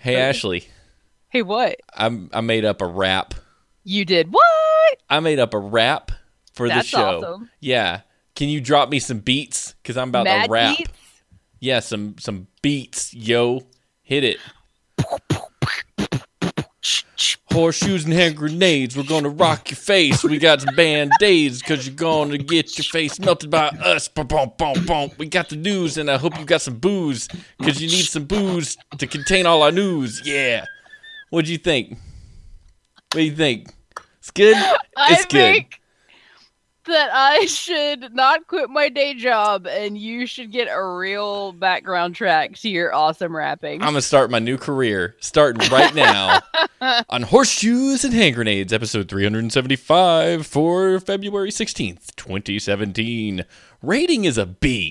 Hey, Ashley. Hey, what? I made up a rap. You did what? I made up a rap for the show. That's awesome. Yeah. Can you drop me some beats? Because I'm about Mad to rap. beats? Yeah, some beats, yo. Hit it. Horseshoes and hand grenades. We're going to rock your face. We got some band-aids because you're going to get your face melted by us. Boom, boom, boom, boom. We got the news, and I hope you got some booze because you need some booze to contain all our news. Yeah. What'd you think? What do you think? It's good? It's good. I think that I should not quit my day job, and you should get a real background track to your awesome rapping. I'm going to start my new career, starting right now, on Horseshoes and Hand Grenades, episode 375 for February 16th, 2017. Rating is a B.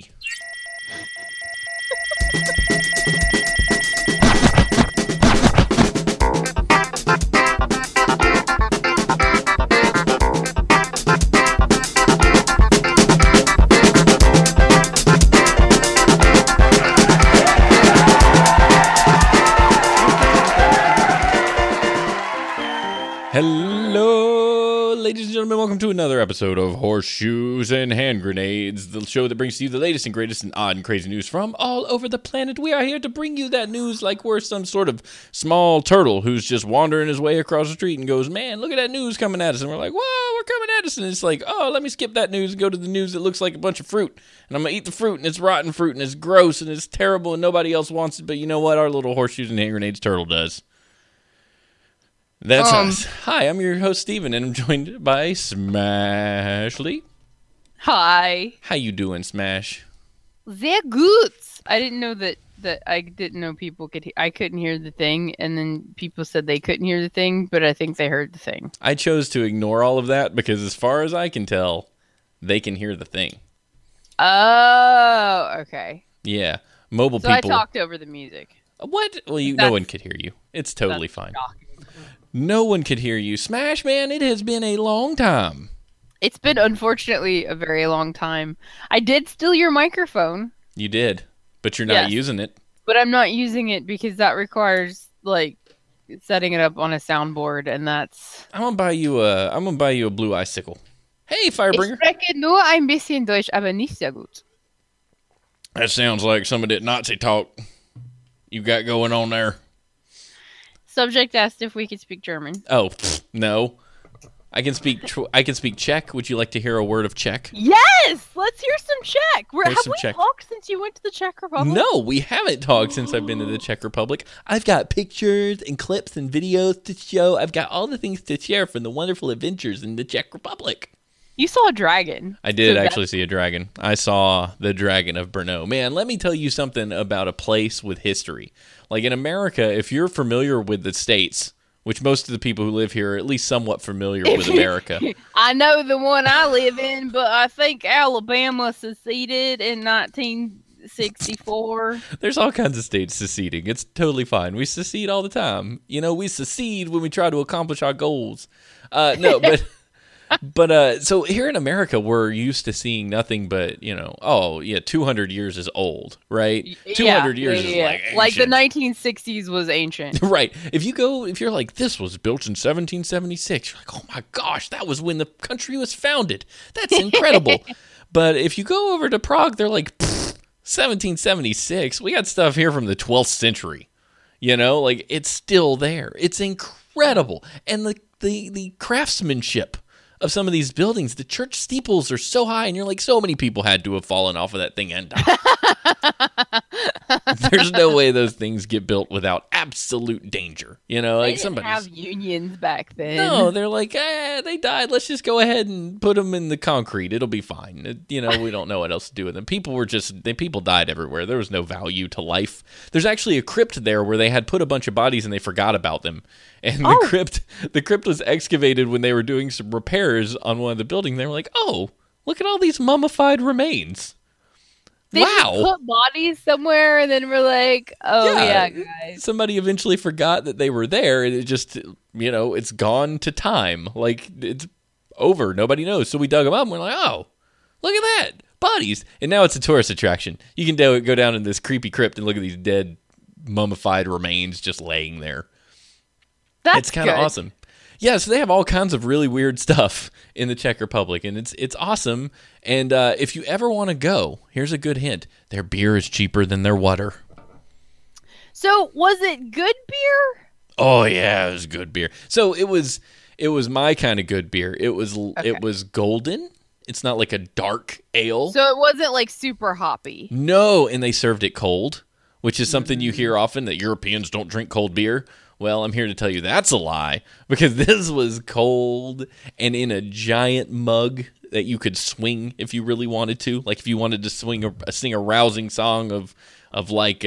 Hello, ladies and gentlemen. Welcome to another episode of Horseshoes and Hand Grenades, the show that brings to you the latest and greatest and odd and crazy news from all over the planet. We are here to bring you that news like we're some sort of small turtle who's just wandering his way across the street and goes, man, look at that news coming at us. And we're like, whoa, we're coming at us. And it's like, oh, let me skip that news and go to the news that looks like a bunch of fruit. And I'm going to eat the fruit, and it's rotten fruit, and it's gross, and it's terrible, and nobody else wants it. But you know what? Our little Horseshoes and Hand Grenades turtle does. That's us. Hi, I'm your host, Steven, and I'm joined by Smashly. Hi. How you doing, Smash? Sehr gut. I didn't know that I didn't know people could I couldn't hear the thing, and then people said they couldn't hear the thing, but I think they heard the thing. I chose to ignore all of that because as far as I can tell, they can hear the thing. Oh, okay. Yeah. Mobile so people. I talked over the music. What? Well, no one could hear you. It's totally fine. Shocking. No one could hear you. Smash, man, it has been a long time. It's been, unfortunately, a very long time. I did steal your microphone. You did, but you're not using it. But I'm not using it because that requires, like, setting it up on a soundboard, and that's... I'm gonna buy you a blue icicle. Hey, Firebringer. Ich spreche nur ein bisschen Deutsch, aber nicht sehr gut. That sounds like some of that Nazi talk you got going on there. Subject asked if we could speak German. Oh, no. I can speak Czech. Would you like to hear a word of Czech? Yes! Let's hear some Czech. Have we Czech. talked since you went to the Czech Republic? No, we haven't talked since I've been to the Czech Republic. I've got pictures and clips and videos to show. I've got all the things to share from the wonderful adventures in the Czech Republic. You saw a dragon. I did actually see a dragon. I saw the Dragon of Brno. Man, let me tell you something about a place with history. Like in America, if you're familiar with the States, which most of the people who live here are at least somewhat familiar with America. I know the one I live in, but I think Alabama seceded in 1964. There's all kinds of states seceding. It's totally fine. We secede all the time. You know, we secede when we try to accomplish our goals. No, but... so here in America, we're used to seeing nothing but, 200 years is old, right? 200 years is like ancient. Like the 1960s was ancient. Right. If you're like, this was built in 1776, you're like, oh my gosh, that was when the country was founded. That's incredible. But if you go over to Prague, they're like, 1776, we got stuff here from the 12th century. Like it's still there. It's incredible. And the craftsmanship of some of these buildings, the church steeples are so high, and you're like, so many people had to have fallen off of that thing and died. There's no way those things get built without absolute danger. Like they didn't have unions back then. No, they're like, they died. Let's just go ahead and put them in the concrete. It'll be fine. We don't know what else to do with them. People died everywhere. There was no value to life. There's actually a crypt there where they had put a bunch of bodies and they forgot about them. And the crypt was excavated when they were doing some repairs on one of the buildings. They were like, oh, look at all these mummified remains. They just put bodies somewhere and then we're like, oh yeah, guys. Somebody eventually forgot that they were there and it just, it's gone to time. Like, it's over. Nobody knows. So we dug them up and we're like, oh, look at that. Bodies. And now it's a tourist attraction. You can go down in this creepy crypt and look at these dead mummified remains just laying there. That's It's kind of good. awesome. Yeah, so they have all kinds of really weird stuff in the Czech Republic, and it's awesome. And if you ever want to go, here's a good hint: their beer is cheaper than their water. So was it good beer? Oh yeah, it was good beer. So it was my kind of good beer. It was golden. It's not like a dark ale. So it wasn't like super hoppy. No, and they served it cold, which is something you hear often, that Europeans don't drink cold beer. Well, I'm here to tell you that's a lie, because this was cold and in a giant mug that you could swing if you really wanted to. Like if you wanted to sing a rousing song of like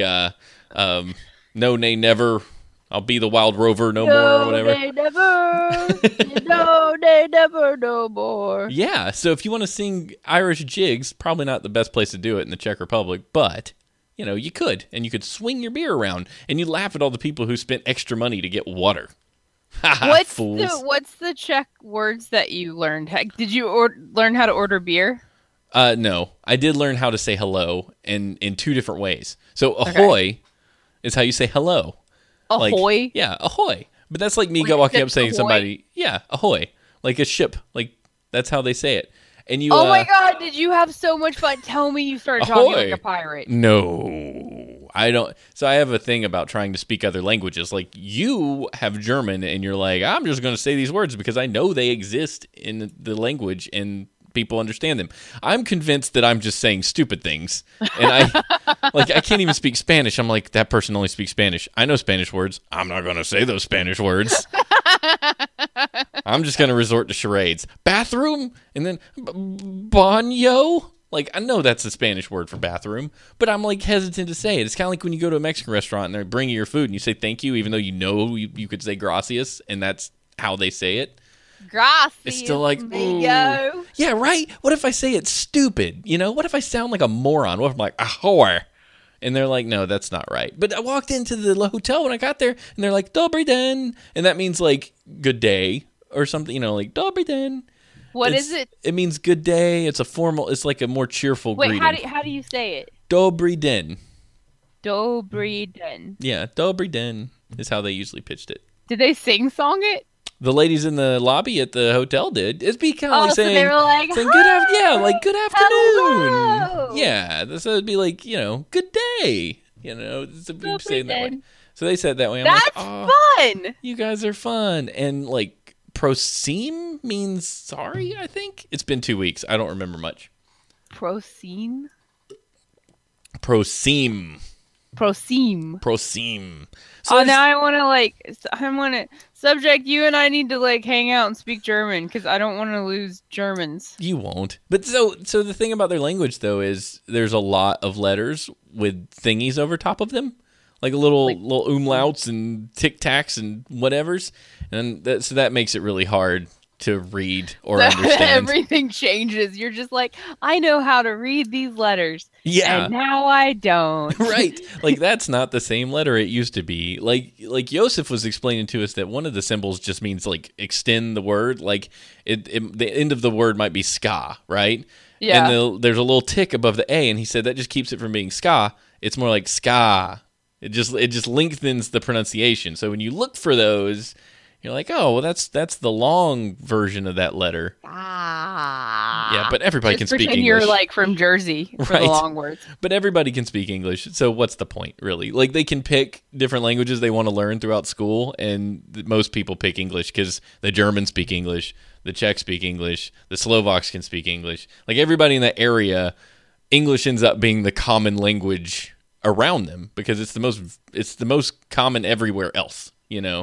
No Nay Never, I'll be the wild rover no more, or whatever. They never, no, they never, no more. Yeah, so if you want to sing Irish jigs, probably not the best place to do it in the Czech Republic, but you could, and you could swing your beer around, and you laugh at all the people who spent extra money to get water. What's Fools. what's the Czech words that you learned? Did you learn how to order beer? No, I did learn how to say hello in 2 different ways. So ahoy is how you say hello. Ahoy. Yeah, ahoy. But that's like me Like walking up just saying ahoy? somebody, yeah, ahoy, like a ship. Like that's how they say it. And you. Oh my god, did you have so much fun? Tell me you started talking Ahoy. like a pirate. No, I don't. So I have a thing about trying to speak other languages. Like you have German, and you're like, I'm just going to say these words because I know they exist in the language and people understand them. I'm convinced that I'm just saying stupid things, and I can't even speak Spanish. I'm like, that person only speaks Spanish. I know Spanish words. I'm not going to say those Spanish words. I'm just going to resort to charades. Bathroom, and then baño. Like, I know that's a Spanish word for bathroom, but I'm, like, hesitant to say it. It's kind of like when you go to a Mexican restaurant and they're bringing your food and you say thank you, even though you know you could say gracias, and that's how they say it. Gracias. It's still like, amigo. Yeah, right? What if I say it's stupid? What if I sound like a moron? What if I'm like, ahoy? And they're like, no, that's not right. But I walked into the hotel when I got there, and they're like, Dobry den. And that means, like, good day or something, like, Dobry den. What is it? It means good day. It's like a more cheerful Wait, greeting. how do you say it? Dobry den. Dobry den. Yeah, Dobry den is how they usually pitched it. Did they sing song it? The ladies in the lobby at the hotel did. It'd be kind of like so saying, they were like, good afternoon. Hello. Yeah, so it'd be like, good day. So we'd say it that way. So they said it that way. I'm That's like, oh, fun. you guys are fun. And like, prosím means sorry, I think. It's been 2 weeks. I don't remember much. Prosím. Prosím. So Now I want to subject you and I need to like hang out and speak German because I don't want to lose Germans. You won't. But so the thing about their language, though, is there's a lot of letters with thingies over top of them. Like little umlauts and tic-tacs and whatevers. And so that makes it really hard to read or understand. Everything changes. You're just like, I know how to read these letters. Yeah. And now I don't. Right. Like, that's not the same letter it used to be. Like Joseph was explaining to us that one of the symbols just means, like, extend the word. Like, the end of the word might be ska, right? Yeah. And there's a little tick above the A, and he said that just keeps it from being ska. It's more like ska. It just lengthens the pronunciation. So when you look for those, you're like, oh, well, that's the long version of that letter. Yeah, but everybody can speak English. You're like from Jersey for the long words. But everybody can speak English. So what's the point, really? Like, they can pick different languages they want to learn throughout school, and most people pick English because the Germans speak English, the Czechs speak English, the Slovaks can speak English. Like, everybody in that area, English ends up being the common language around them because it's the most common everywhere else,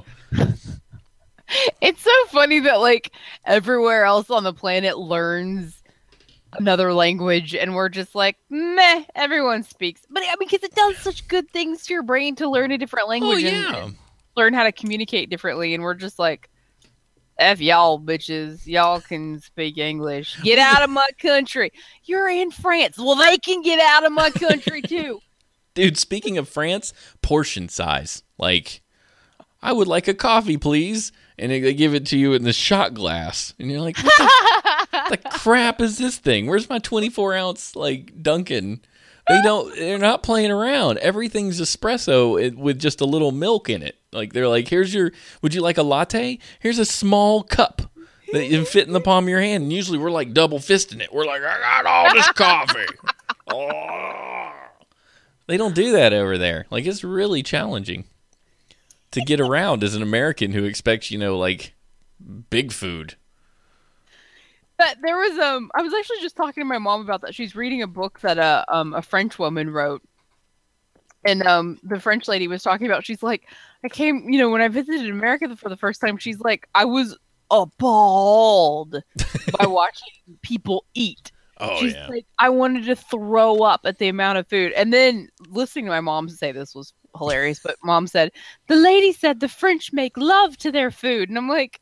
It's so funny that like everywhere else on the planet learns another language and we're just like, meh, everyone speaks. But I mean, because it does such good things to your brain to learn a different language and learn how to communicate differently. And we're just like, F y'all bitches, y'all can speak English. Get out of my country. You're in France. Well, they can get out of my country too. Dude, speaking of France, portion size. Like, I would like a coffee, please. And they give it to you in the shot glass. And you're like, what the crap is this thing? Where's my 24-ounce, like, Dunkin'? They're not playing around. Everything's espresso with just a little milk in it. Like, they're like, would you like a latte? Here's a small cup that you can fit in the palm of your hand. And usually we're like double fisting it. We're like, I got all this coffee. Oh. They don't do that over there. Like, it's really challenging to get around as an American who expects, like big food. But there was I was actually just talking to my mom about that. She's reading a book that a French woman wrote. And the French lady was talking about, she's like, I came, when I visited America for the first time, she's like, I was appalled by watching people eat. Oh, she's yeah. like, I wanted to throw up at the amount of food. And then listening to my mom say this was hilarious, but Mom said, the lady said the French make love to their food. And I'm like,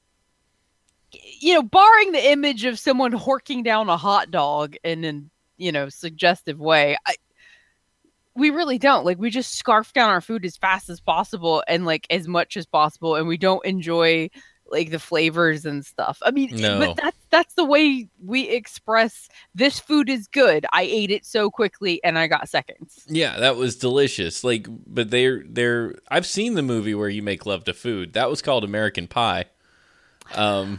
barring the image of someone horking down a hot dog in an, suggestive way, we really don't. Like, we just scarf down our food as fast as possible and like as much as possible, and we don't enjoy like the flavors and stuff. I mean, no. But that's the way we express this food is good. I ate it so quickly and I got seconds. Yeah, that was delicious. Like, but they're I've seen the movie where you make love to food. That was called American Pie. How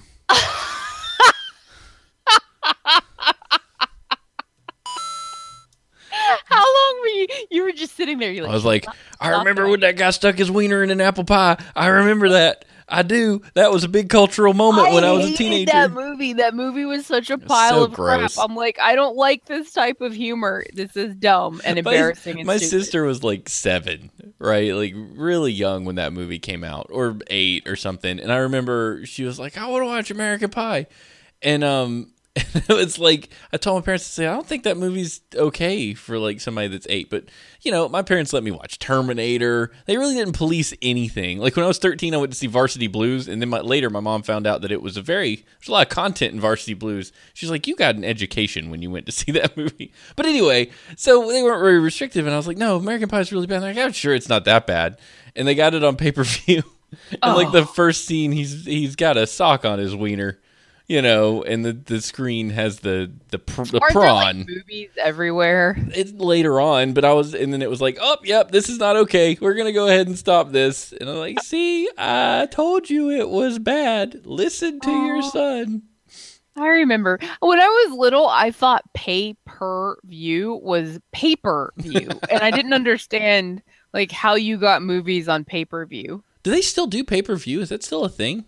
long were you were just sitting there? I was like, I remember when that guy stuck his wiener in an apple pie. I remember that. I do. That was a big cultural moment when I was a teenager. That movie was such a pile of gross. crap. I'm like, I don't like this type of humor. This is dumb and embarrassing. My stupid. sister was like 7, right? Like really young when that movie came out, or 8 or something. And I remember she was like, I want to watch American Pie. And it's like, I told my parents to say, I don't think that movie's okay for like somebody that's 8. But, my parents let me watch Terminator. They really didn't police anything. Like when I was 13, I went to see Varsity Blues. And then later my mom found out that there's a lot of content in Varsity Blues. She's like, you got an education when you went to see that movie. But anyway, so they weren't very restrictive. And I was like, no, American Pie is really bad. And they're like, I'm sure it's not that bad. And they got it on pay-per-view. And like the first scene, he's got a sock on his wiener. And the screen has the prawn. There, like, movies everywhere. It's later on, but and then it was like, oh, yep, this is not okay. We're gonna go ahead and stop this. And I'm like, see, I told you it was bad. Listen to your son. I remember when I was little, I thought pay-per-view was pay-per-view, and I didn't understand like how you got movies on pay-per-view. Do they still do pay-per-view? Is that still a thing?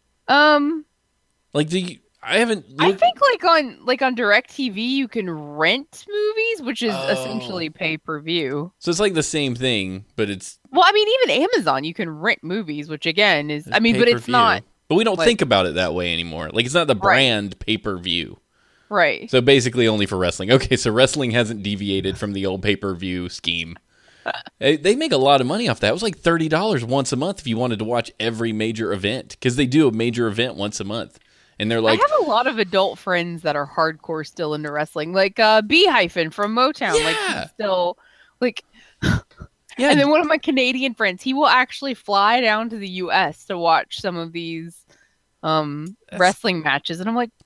Like, I haven't looked... I think like on DirecTV you can rent movies, which is essentially pay-per-view. So it's like the same thing, but it's... Well, I mean, even Amazon you can rent movies, which again is... I mean, but it's not... But we don't think about it that way anymore. Like, it's not the brand pay-per-view. Right. So basically only for wrestling. Okay, so wrestling hasn't deviated from the old pay-per-view scheme. They make a lot of money off that. It was like $30 once a month if you wanted to watch every major event, because they do a major event once a month. And they're like, I have a lot of adult friends that are hardcore still into wrestling, like B-Hyphen from Motown. Yeah. Like he's still like, yeah. And then one of my Canadian friends, he will actually fly down to the U.S. to watch some of these wrestling matches, and I'm like,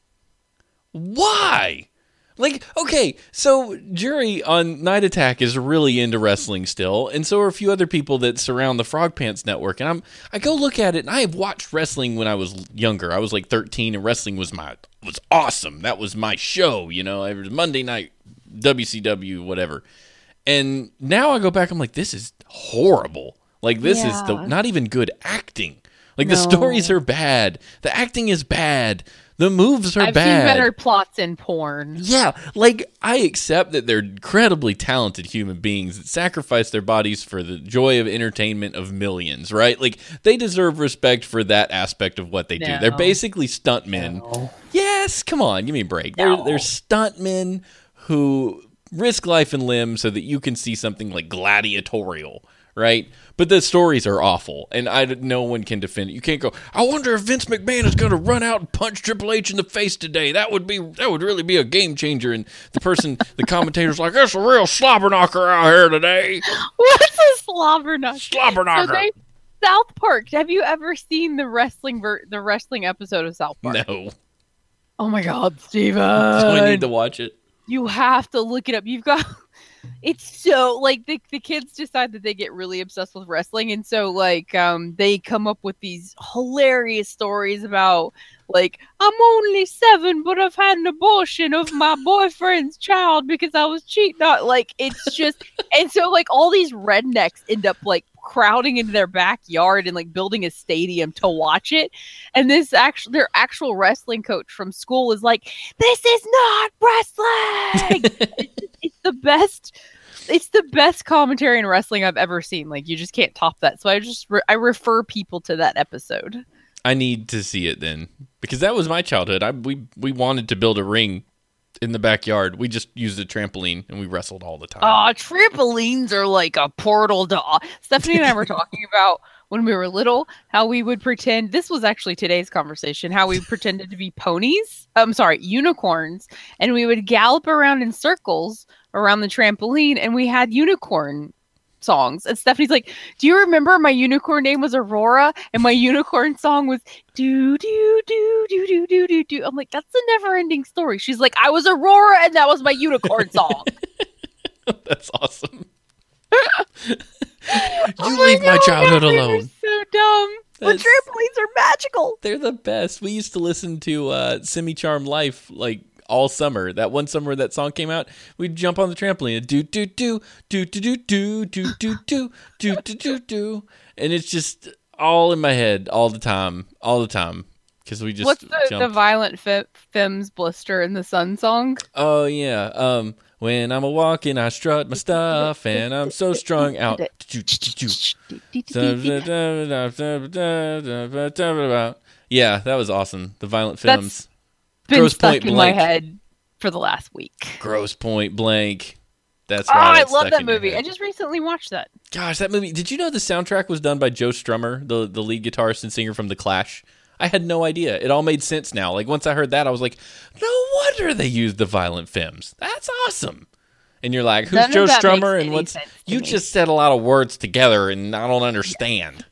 why? Like, okay, so Jury on Night Attack is really into wrestling still, and so are a few other people that surround the Frog Pants Network. And I go look at it, and I have watched wrestling when I was younger. I was like 13, and wrestling was awesome. That was my show, It was Monday night, WCW, whatever. And now I go back, I'm like, this is horrible. Like, this is not even good acting. Like, the stories are bad. The acting is bad. The moves are bad. I've seen better plots in porn. Yeah, like, I accept that they're incredibly talented human beings that sacrifice their bodies for the joy of entertainment of millions, right? Like, they deserve respect for that aspect of what they do. They're basically stuntmen. No. Yes, come on, give me a break. No. They're stuntmen who risk life and limb so that you can see something like gladiatorial, right? But the stories are awful, and no one can defend it. You can't go, I wonder if Vince McMahon is going to run out and punch Triple H in the face today. That would really be a game changer. And the commentator's like, there's a real slobber knocker out here today. What's a slobber knocker? Slobber knocker. So South Park. Have you ever seen the wrestling episode of South Park? No. Oh my God, Steven. Do I need to watch it? You have to look it up. You've got it's so like the kids decide that they get really obsessed with wrestling, and so like they come up with these hilarious stories about like I'm only 7 but I've had an abortion of my boyfriend's child because I was cheating on, like it's just and so like all these rednecks end up like crowding into their backyard and like building a stadium to watch it, and their actual wrestling coach from school is like, this is not wrestling. It's the best. It's the best commentary in wrestling I've ever seen. Like you just can't top that. So I refer people to that episode. I need to see it then, because that was my childhood. We wanted to build a ring in the backyard. We just used a trampoline and we wrestled all the time. Oh, trampolines are like a portal to. Stephanie and I were talking about when we were little how we would pretend. This was actually today's conversation. How we pretended to be ponies. I'm sorry, unicorns, and we would gallop around in circles around the trampoline, and we had unicorn songs. And Stephanie's like, do you remember my unicorn name was Aurora and my unicorn song was do do do do do do do do. I'm like, that's a never ending story. She's like, I was Aurora and that was my unicorn song. That's awesome. You leave my childhood alone. So dumb. But trampolines are magical. They're the best. We used to listen to Semi Charm Life like all summer. That one summer that song came out, we'd jump on the trampoline and do do do do do do do do do do do do do do, and it's just all in my head all the time, because we just. What's the Violent Femmes Blister in the Sun song? Oh yeah, when I'm a walking, I strut my stuff, and I'm so strung out. Yeah, that was awesome. The Violent Femmes. Been stuck in my head for the last week. Gross Point Blank. That's right. I love that movie. I just recently watched that. Gosh, that movie. Did you know the soundtrack was done by Joe Strummer, the lead guitarist and singer from The Clash? I had no idea. It all made sense now. Like once I heard that, I was like, no wonder they used the Violent Femmes. That's awesome. And you're like, who's Joe Strummer and what's you just said a lot of words together and I don't understand.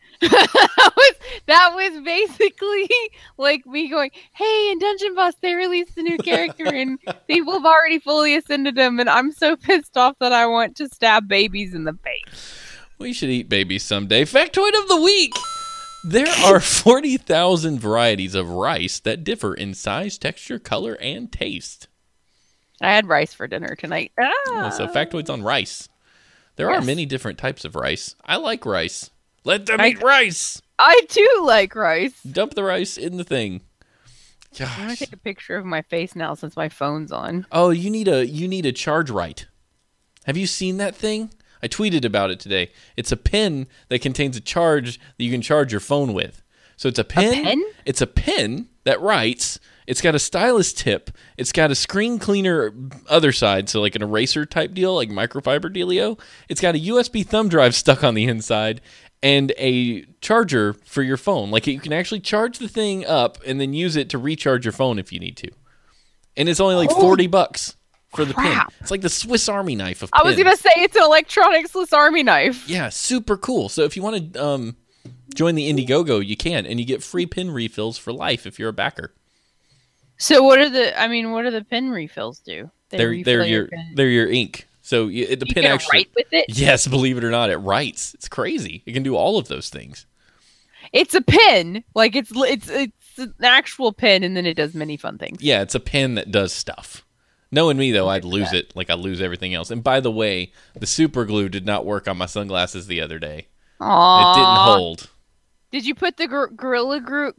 That was basically like me going, hey, in Dungeon Boss they released a new character and people have already fully ascended him and I'm so pissed off that I want to stab babies in the face. We should eat babies someday. Factoid of the week. There are 40,000 varieties of rice that differ in size, texture, color, and taste. I had rice for dinner tonight. So factoids on rice. There are many different types of rice. I like rice. Let them eat rice. I too like rice. Dump the rice in the thing. Gosh. I'm gonna take a picture of my face now since my phone's on. Oh, you need a Charge Right. Have you seen that thing? I tweeted about it today. It's a pen that contains a charge that you can charge your phone with. So it's a pen. A pen? It's a pen that writes. It's got a stylus tip. It's got a screen cleaner other side, so like an eraser type deal, like microfiber dealio. It's got a USB thumb drive stuck on the inside and a charger for your phone. Like you can actually charge the thing up and then use it to recharge your phone if you need to. And it's only like $40 for the pen. It's like the Swiss Army knife of pens. I was going to say it's an electronic Swiss Army knife. Yeah, super cool. So if you want to join the Indiegogo, you can, and you get free pen refills for life if you're a backer. So what do the pen refills do? They're your ink. So the pen can actually write with it? Yes, believe it or not, it writes. It's crazy. It can do all of those things. It's a pen. Like it's an actual pen, and then it does many fun things. Yeah, it's a pen that does stuff. Knowing me though, I'd lose it like I lose everything else. And by the way, the super glue did not work on my sunglasses the other day. Aww. It didn't hold. Did you put the Gorilla Glue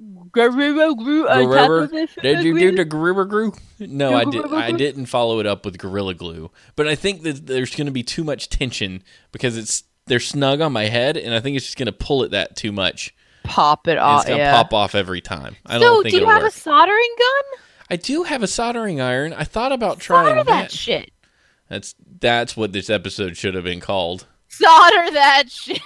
on top of this? Did you do the Gorilla Glue? No, I didn't follow it up with Gorilla Glue. But I think that there's going to be too much tension because they're snug on my head, and I think it's just going to pull it that too much. Pop it off. It's going to pop off every time. I don't think do you it'll have work. a soldering gun? I do have a soldering iron. I thought about trying Solder that shit. That's what this episode should have been called. Solder that shit.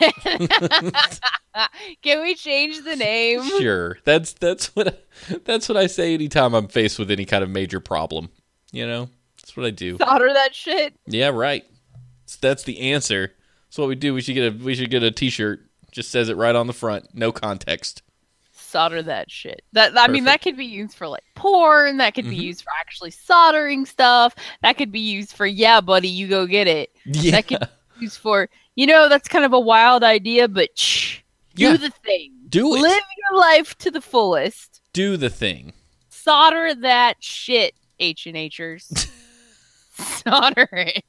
Can we change the name? Sure. That's what I say anytime I'm faced with any kind of major problem. You know? That's what I do. Solder that shit. Yeah, right. That's the answer. That's what we do. We should get a t-shirt. Just says it right on the front. No context. solder that shit. I mean, that could be used for like porn. That could be used for actually soldering stuff. That could be used for, yeah, buddy, you go get it. Yeah. That could be used for, that's kind of a wild idea, but do the thing. Do it. Live your life to the fullest. Do the thing. Solder that shit, H&Hers. Solder it.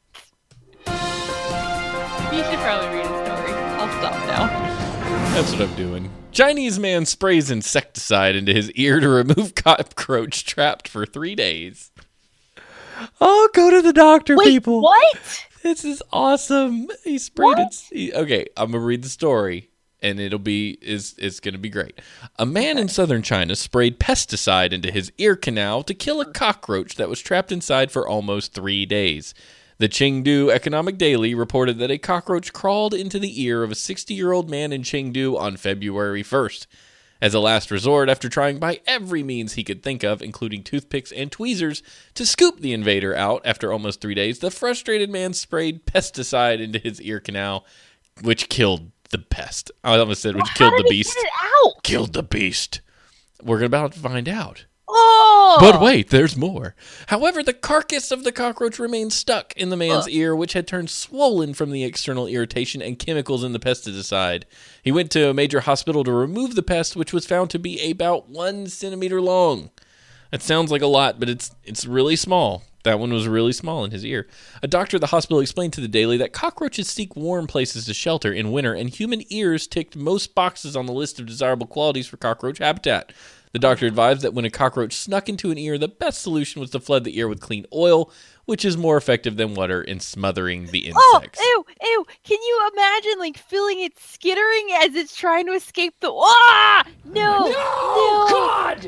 You should probably read a story. I'll stop now. That's what I'm doing. Chinese man sprays insecticide into his ear to remove cockroach trapped for 3 days. Oh, go to the doctor, Wait, people. What? This is awesome. He sprayed it. Okay, I'm going to read the story, and it's going to be great. A man in southern China sprayed pesticide into his ear canal to kill a cockroach that was trapped inside for almost 3 days. The Chengdu Economic Daily reported that a cockroach crawled into the ear of a 60-year-old man in Chengdu on February 1st. As a last resort, after trying by every means he could think of, including toothpicks and tweezers, to scoop the invader out after almost 3 days, the frustrated man sprayed pesticide into his ear canal, which killed the pest. I almost said which killed the beast. Get it out? Killed the beast. We're about to find out. Oh! But wait, there's more. However, the carcass of the cockroach remained stuck in the man's ear, which had turned swollen from the external irritation and chemicals in the pesticide. He went to a major hospital to remove the pest, which was found to be about 1 centimeter long. That sounds like a lot, but it's really small. That one was really small in his ear. A doctor at the hospital explained to the Daily that cockroaches seek warm places to shelter in winter, and human ears ticked most boxes on the list of desirable qualities for cockroach habitat. The doctor advised that when a cockroach snuck into an ear, the best solution was to flood the ear with clean oil, which is more effective than water in smothering the insects. Oh, ew. Can you imagine, feeling it skittering as it's trying to escape the... Ah! No! God!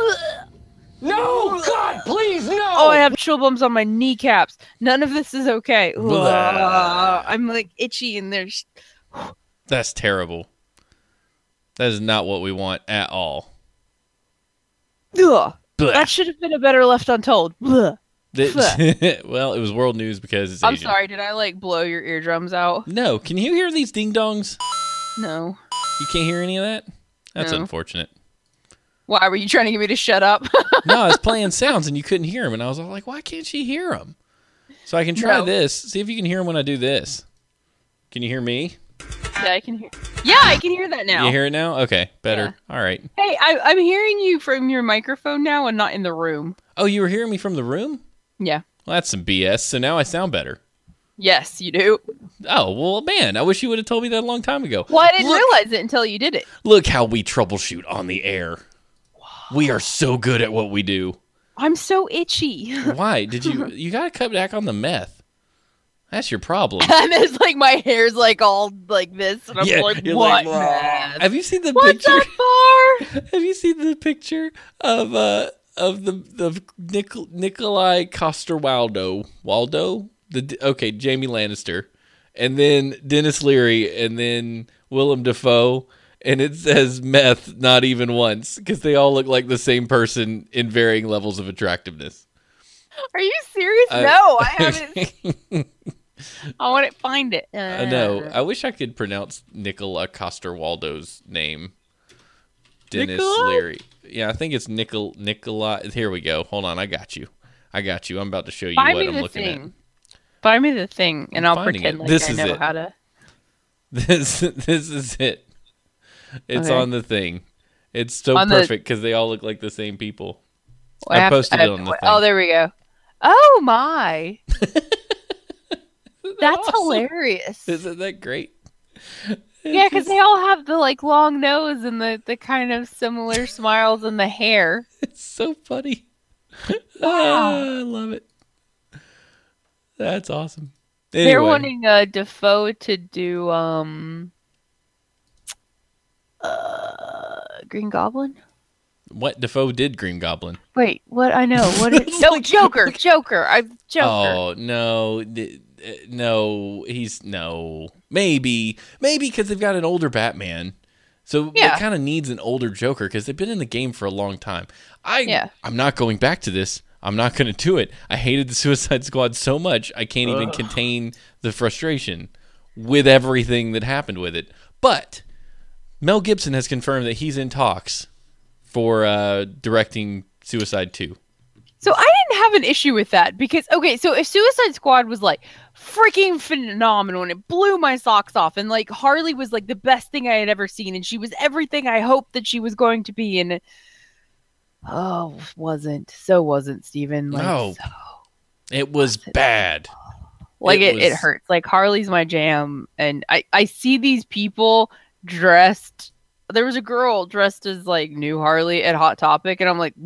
No, God, please, no! Oh, I have chill bumps on my kneecaps. None of this is okay. Blah. I'm, itchy and there's... That's terrible. That is not what we want at all. Ugh. Blah. That should have been a better left untold. Blah. Well, it was world news because it's I'm Asian. sorry, did I blow your eardrums out? No, can you hear these ding-dongs? No. You can't hear any of that? That's No. unfortunate. Why, were you trying to get me to shut up? No, I was playing sounds and you couldn't hear them, and I was all like, why can't she hear them? So I can try this. See if you can hear them when I do this. Can you hear me? Yeah, I can hear. Yeah, I can hear that now. You hear it now? Okay, better. All right. Hey, I'm hearing you from your microphone now and not in the room. Oh, you were hearing me from the room? Yeah. Well, that's some BS, so now I sound better. Yes, you do. Oh, well, man, I wish you would have told me that a long time ago. Well, I didn't realize it until you did it. Look how we troubleshoot on the air. We are so good at what we do. I'm so itchy. Why? You got to cut back on the meth. That's your problem. And it's my hair's all like this. And I'm you're what? Like, have you seen the What's picture? that for? Have you seen the picture of the Nikolai Coster-Waldau? Jamie Lannister, and then Dennis Leary, and then Willem Dafoe, and it says meth not even once because they all look like the same person in varying levels of attractiveness. Are you serious? No, I haven't. I want to find it. No, I wish I could pronounce Nikolai Coster-Waldau's name. Dennis Leary. Yeah, I think it's Nikolai. Here we go. Hold on, I got you. I'm about to show you what I'm looking at. Buy me the thing, and I'll pretend like This I is know it. how to. This is it. It's Okay. on the thing. It's so On the- perfect because they all look like the same people. I posted it on the thing. Oh, there we go. Oh my! That's awesome? Hilarious. Isn't that great? Yeah, because they all have the long nose and the kind of similar smiles and the hair. It's so funny. Wow. I love it. That's awesome. They're Anyway, wanting Defoe to do Green Goblin. what Defoe did Green Goblin? Wait, what? I know what? No, Joker. Joker. Joker. Oh no, no, he's no. Maybe because they've got an older Batman, so Yeah. it kind of needs an older Joker because they've been in the game for a long time. Yeah. I'm not going back to this. I'm not going to do it. I hated the Suicide Squad so much I can't even contain the frustration with everything that happened with it. But Mel Gibson has confirmed that he's in talks for directing Suicide 2. So I didn't have an issue with that because, okay, so if Suicide Squad was like freaking phenomenal and it blew my socks off and like Harley was like the best thing I had ever seen and she was everything I hoped that she was going to be and wasn't Steven. Like, No. so It was bad. like It it was- hurts. Like Harley's my jam and I see these people dressed. There was a girl dressed as like new Harley at Hot Topic and I'm like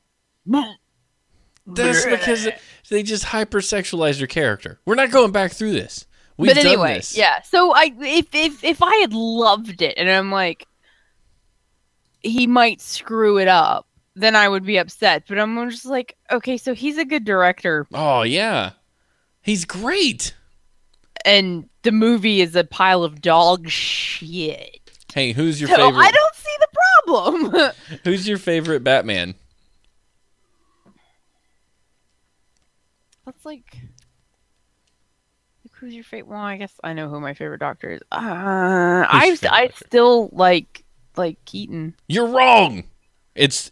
That's because they just hypersexualized her character. We're not going back through this. We've but done anyway, this. yeah. So if I had loved it and I'm like, he might screw it up, then I would be upset. But I'm just like, okay, so he's a good director, Oh, yeah. He's great. and the movie is a pile of dog shit. Hey, who's your So favorite? I don't see the problem. Who's your favorite Batman? That's like who's your favorite? Well, I guess I know who my favorite Doctor is. I your favorite Doctor? still like Keaton. You're wrong. It's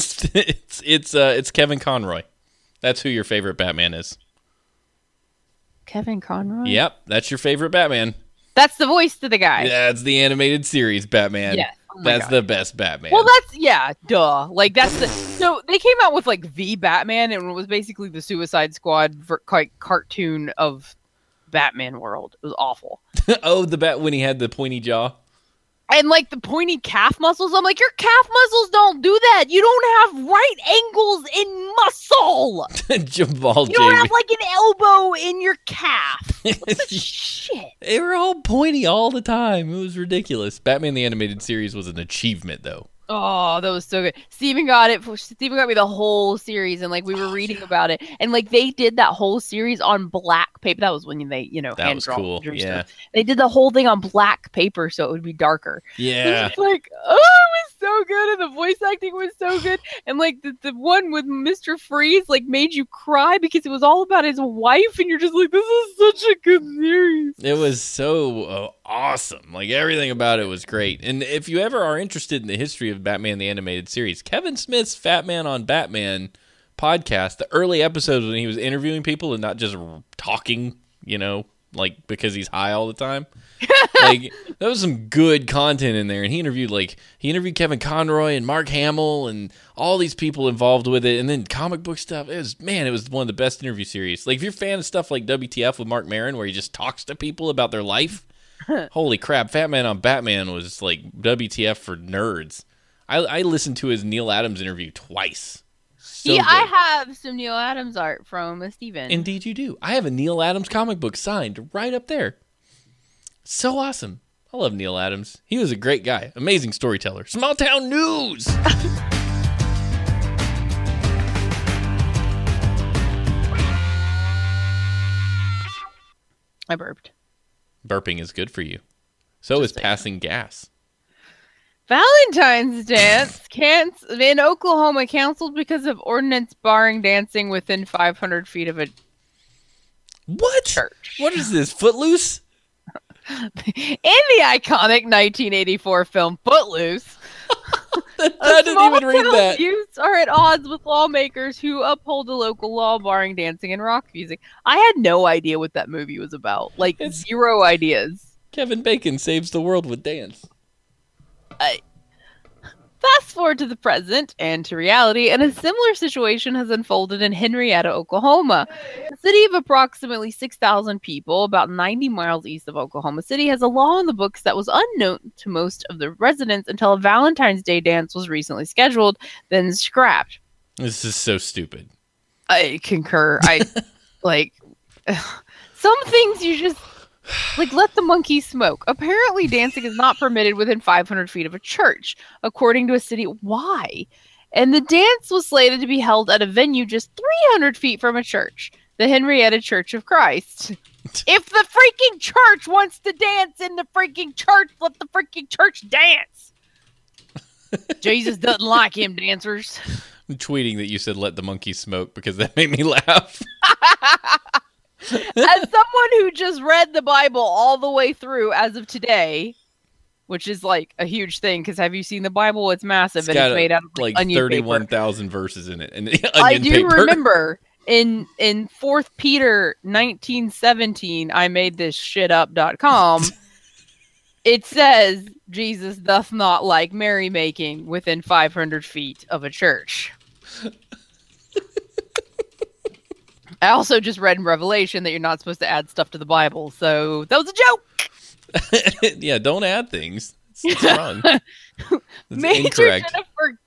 Kevin Conroy. That's who your favorite Batman is. Kevin Conroy. Yep, that's your favorite Batman. That's the voice to the guy. That's the animated series Batman. Yes. Oh my That's God. the best Batman. Well, duh. Like, that's the. So, they came out with, like, the Batman, and it was basically the Suicide Squad cartoon of Batman world. It was awful. Oh, the bat when he had the pointy jaw. And, like, the pointy calf muscles, I'm like, your calf muscles don't do that. You don't have right angles in muscle. Jamal You don't Jamie. have, like, an elbow in your calf. What the shit? They were all pointy all the time. It was ridiculous. Batman the Animated Series was an achievement, though. Oh, that was so good. Steven got me the whole series, and like we were reading about it, and like they did that whole series on black paper. That was when they, That hand was draw cool. drew Yeah. stuff. They did the whole thing on black paper, so it would be darker. It Yeah. was like, oh, it was so good, and the voice acting was so good, and like the one with Mr. Freeze like made you cry because it was all about his wife, and you're just like, this is such a good series. It was so awesome. Like, everything about it was great. And if you ever are interested in the history of Batman the Animated Series, Kevin Smith's Fat Man on Batman podcast, the early episodes when he was interviewing people and not just talking, like because he's high all the time. Like, there was some good content in there. And he interviewed Kevin Conroy and Mark Hamill and all these people involved with it. And then comic book stuff. It was one of the best interview series. Like, if you're a fan of stuff like WTF with Mark Maron, where he just talks to people about their life, holy crap, Fat Man on Batman was like WTF for nerds. I listened to his Neil Adams interview twice. So Yeah, I good. have some Neil Adams art from Steven. Indeed you do. I have a Neil Adams comic book signed right up there. So awesome. I love Neil Adams. He was a great guy. Amazing storyteller. Small town news. I burped. Burping is good for you. So is Just saying. passing gas. Valentine's dance in Oklahoma canceled because of ordinance barring dancing within 500 feet of a What? church. What is this? Footloose? In the iconic 1984 film Footloose, I didn't even read small-town that. youths are at odds with lawmakers who uphold a local law barring dancing and rock music. I had no idea what that movie was about. Like, It's- zero ideas. Kevin Bacon saves the world with dance. Fast forward to the present and to reality, and a similar situation has unfolded in Henrietta, Oklahoma. A city of approximately 6,000 people, about 90 miles east of Oklahoma City, has a law on the books that was unknown to most of the residents until a Valentine's Day dance was recently scheduled, then scrapped. This is so stupid. I concur. Like, some things you just, like, let the monkey smoke. Apparently, dancing is not permitted within 500 feet of a church, according to a city. Why? And the dance was slated to be held at a venue just 300 feet from a church, the Henrietta Church of Christ. If the freaking church wants to dance in the freaking church, let the freaking church dance. Jesus doesn't like him dancers. I'm tweeting that you said let the monkey smoke because that made me laugh. As someone who just read the Bible all the way through as of today, which is like a huge thing. Because have you seen the Bible? It's massive, It's and it's made out of like onion 31,000 verses in it, and I onion do paper. remember in 4th Peter 19:17, I made this shit up.com. It says Jesus doth not like merrymaking within 500 feet of a church. I also just read in Revelation that you're not supposed to add stuff to the Bible, so that was a joke. Yeah, don't add things. It's wrong. That's Major incorrect. Jennifer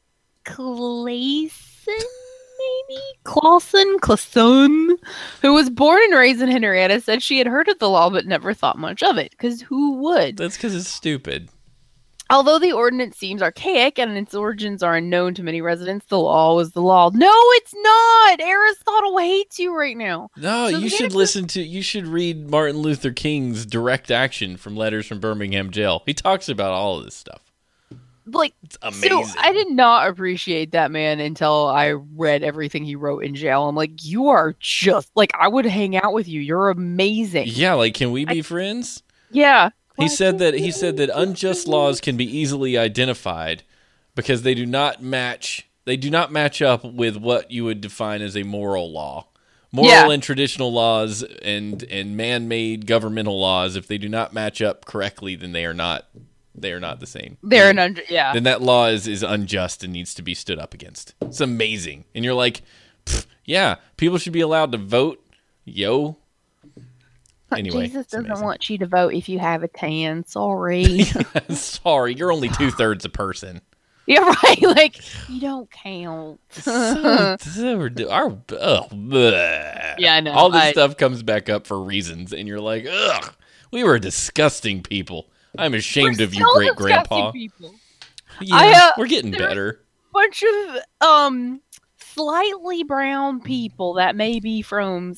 Clausen, who was born and raised in Henrietta, said she had heard of the law but never thought much of it, because who would? That's because it's stupid. Although the ordinance seems archaic and its origins are unknown to many residents, the law was the law. No, it's not! Aristotle hates you right now. No, So you should you should read Martin Luther King's Direct Action from Letters from Birmingham Jail. He talks about all of this stuff. Like, It's amazing. so I did not appreciate that man until I read everything he wrote in jail. I'm like, you are just, like, I would hang out with you. You're amazing. Yeah, like, can we be friends? Yeah. He said that unjust laws can be easily identified because they do not match up with what you would define as a moral law. Moral and traditional laws and man-made governmental laws, if they do not match up correctly, then they are not the same. They're Then that law is unjust and needs to be stood up against. It's amazing. And you're like, yeah, people should be allowed to vote. Yo. Anyway, Jesus it's doesn't amazing. want you to vote if you have a tan. Sorry. Sorry, you're only 2/3 a person. Yeah, right. Like, you don't count. Bleh. Yeah, I know. All this stuff comes back up for reasons, and you're like, ugh, we were disgusting people. I'm ashamed of you, We're still great grandpa. disgusting people. Yeah, we're getting better. Bunch of slightly brown people that may be from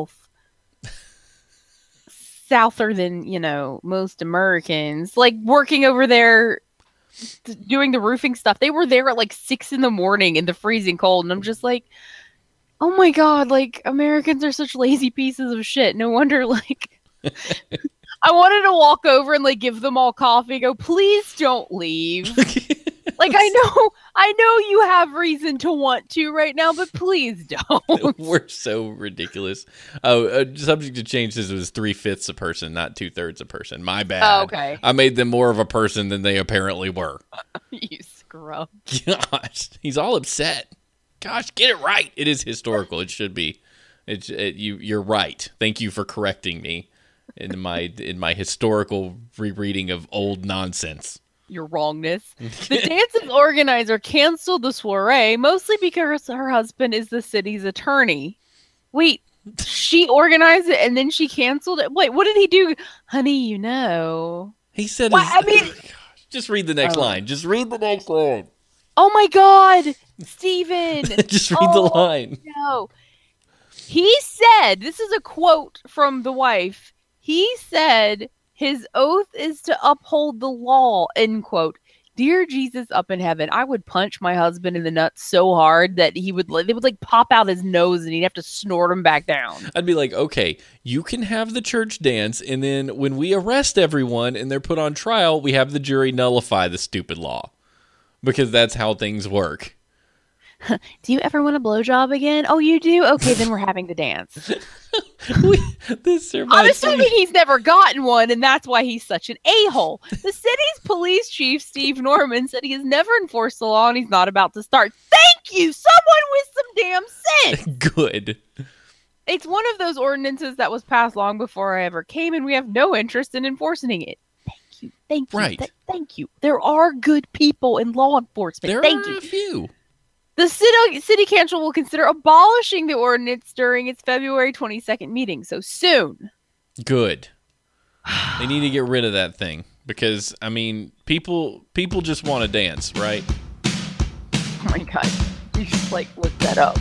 souther than, most Americans, like working over there doing the roofing stuff. They were there at like 6 a.m. in the freezing cold, and I'm just like, oh my god, like, Americans are such lazy pieces of shit. No wonder, like, I wanted to walk over and like give them all coffee and go, please don't leave. Like, I know you have reason to want to right now, but please don't. We're so ridiculous. Oh, subject to change. This was 3/5 a person, not 2/3 a person. My bad. Oh, okay. I made them more of a person than they apparently were. You scrub. Gosh, he's all upset. Gosh, get it right. It is historical. It should be. You're right. Thank you for correcting me in my historical rereading of old nonsense. Your wrongness. The dance's organizer canceled the soiree mostly because her husband is the city's attorney. Wait, she organized it and then she canceled it? Wait, what did he do? Honey, He said, just read the next line. Just read the next line. Oh my god, Steven. Just read the line. No. He said, this is a quote from the wife. He said, his oath is to uphold the law, end quote. Dear Jesus up in heaven, I would punch my husband in the nuts so hard that they would like pop out his nose and he'd have to snort him back down. I'd be like, okay, you can have the church dance, and then when we arrest everyone and they're put on trial, we have the jury nullify the stupid law. Because that's how things work. Do you ever want a blowjob again? Oh, you do? Okay, then we're having the dance. I'm assuming he's never gotten one, and that's why he's such an a-hole. The city's police chief, Steve Norman, said he has never enforced the law, and he's not about to start. Thank you! Someone with some damn sense! Good. It's one of those ordinances that was passed long before I ever came, and we have no interest in enforcing it. Thank you. Right. Thank you. There are good people in law enforcement. Thank you. A few. The city council will consider abolishing the ordinance during its February 22nd meeting, so soon. Good. They need to get rid of that thing because, I mean, people just want to dance, right? Oh my god. You should, look that up.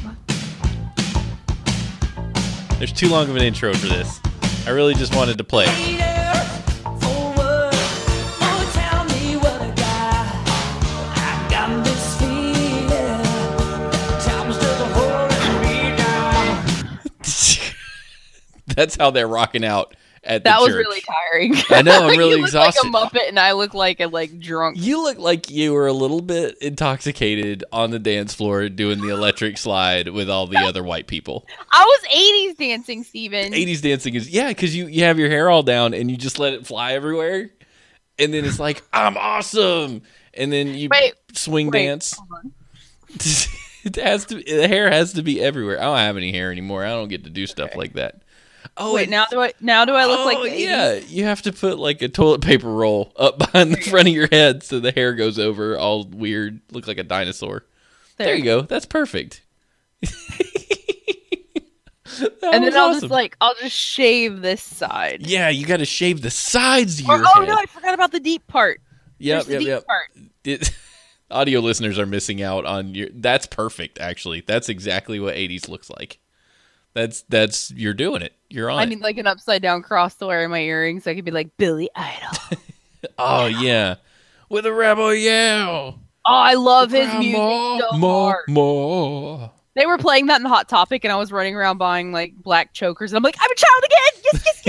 There's too long of an intro for this. I really just wanted to play it. That's how they're rocking out at the That was church. really tiring. I know, I'm really you exhausted. Look like a Muppet, and I look like a drunk. You look like you were a little bit intoxicated on the dance floor doing the electric slide with all the other white people. I was 80s dancing, Steven. 80s dancing is, because you have your hair all down and you just let it fly everywhere. And then it's like, I'm awesome. And then you swing dance. Hold on. The hair has to be everywhere. I don't have any hair anymore. I don't get to do stuff like that. Oh, Wait, now do I look like the 80s? Yeah, you have to put like a toilet paper roll up behind the front of your head so the hair goes over all weird, look like a dinosaur. There you go. That's perfect. And then I'll just shave this side. Yeah, you got to shave the sides of your Oh head. no, I forgot about the deep part. Yep. Part. Audio listeners are missing out on your. That's perfect. Actually, that's exactly what 80s looks like. That's you're doing it. You're on. I it. need like an upside down cross to wear in my earrings so I could be like Billy Idol. Oh yeah, with a rebel yell. Oh, I love his music so hard. More. They were playing that in the Hot Topic, and I was running around buying like black chokers. And I'm like, I'm a child again.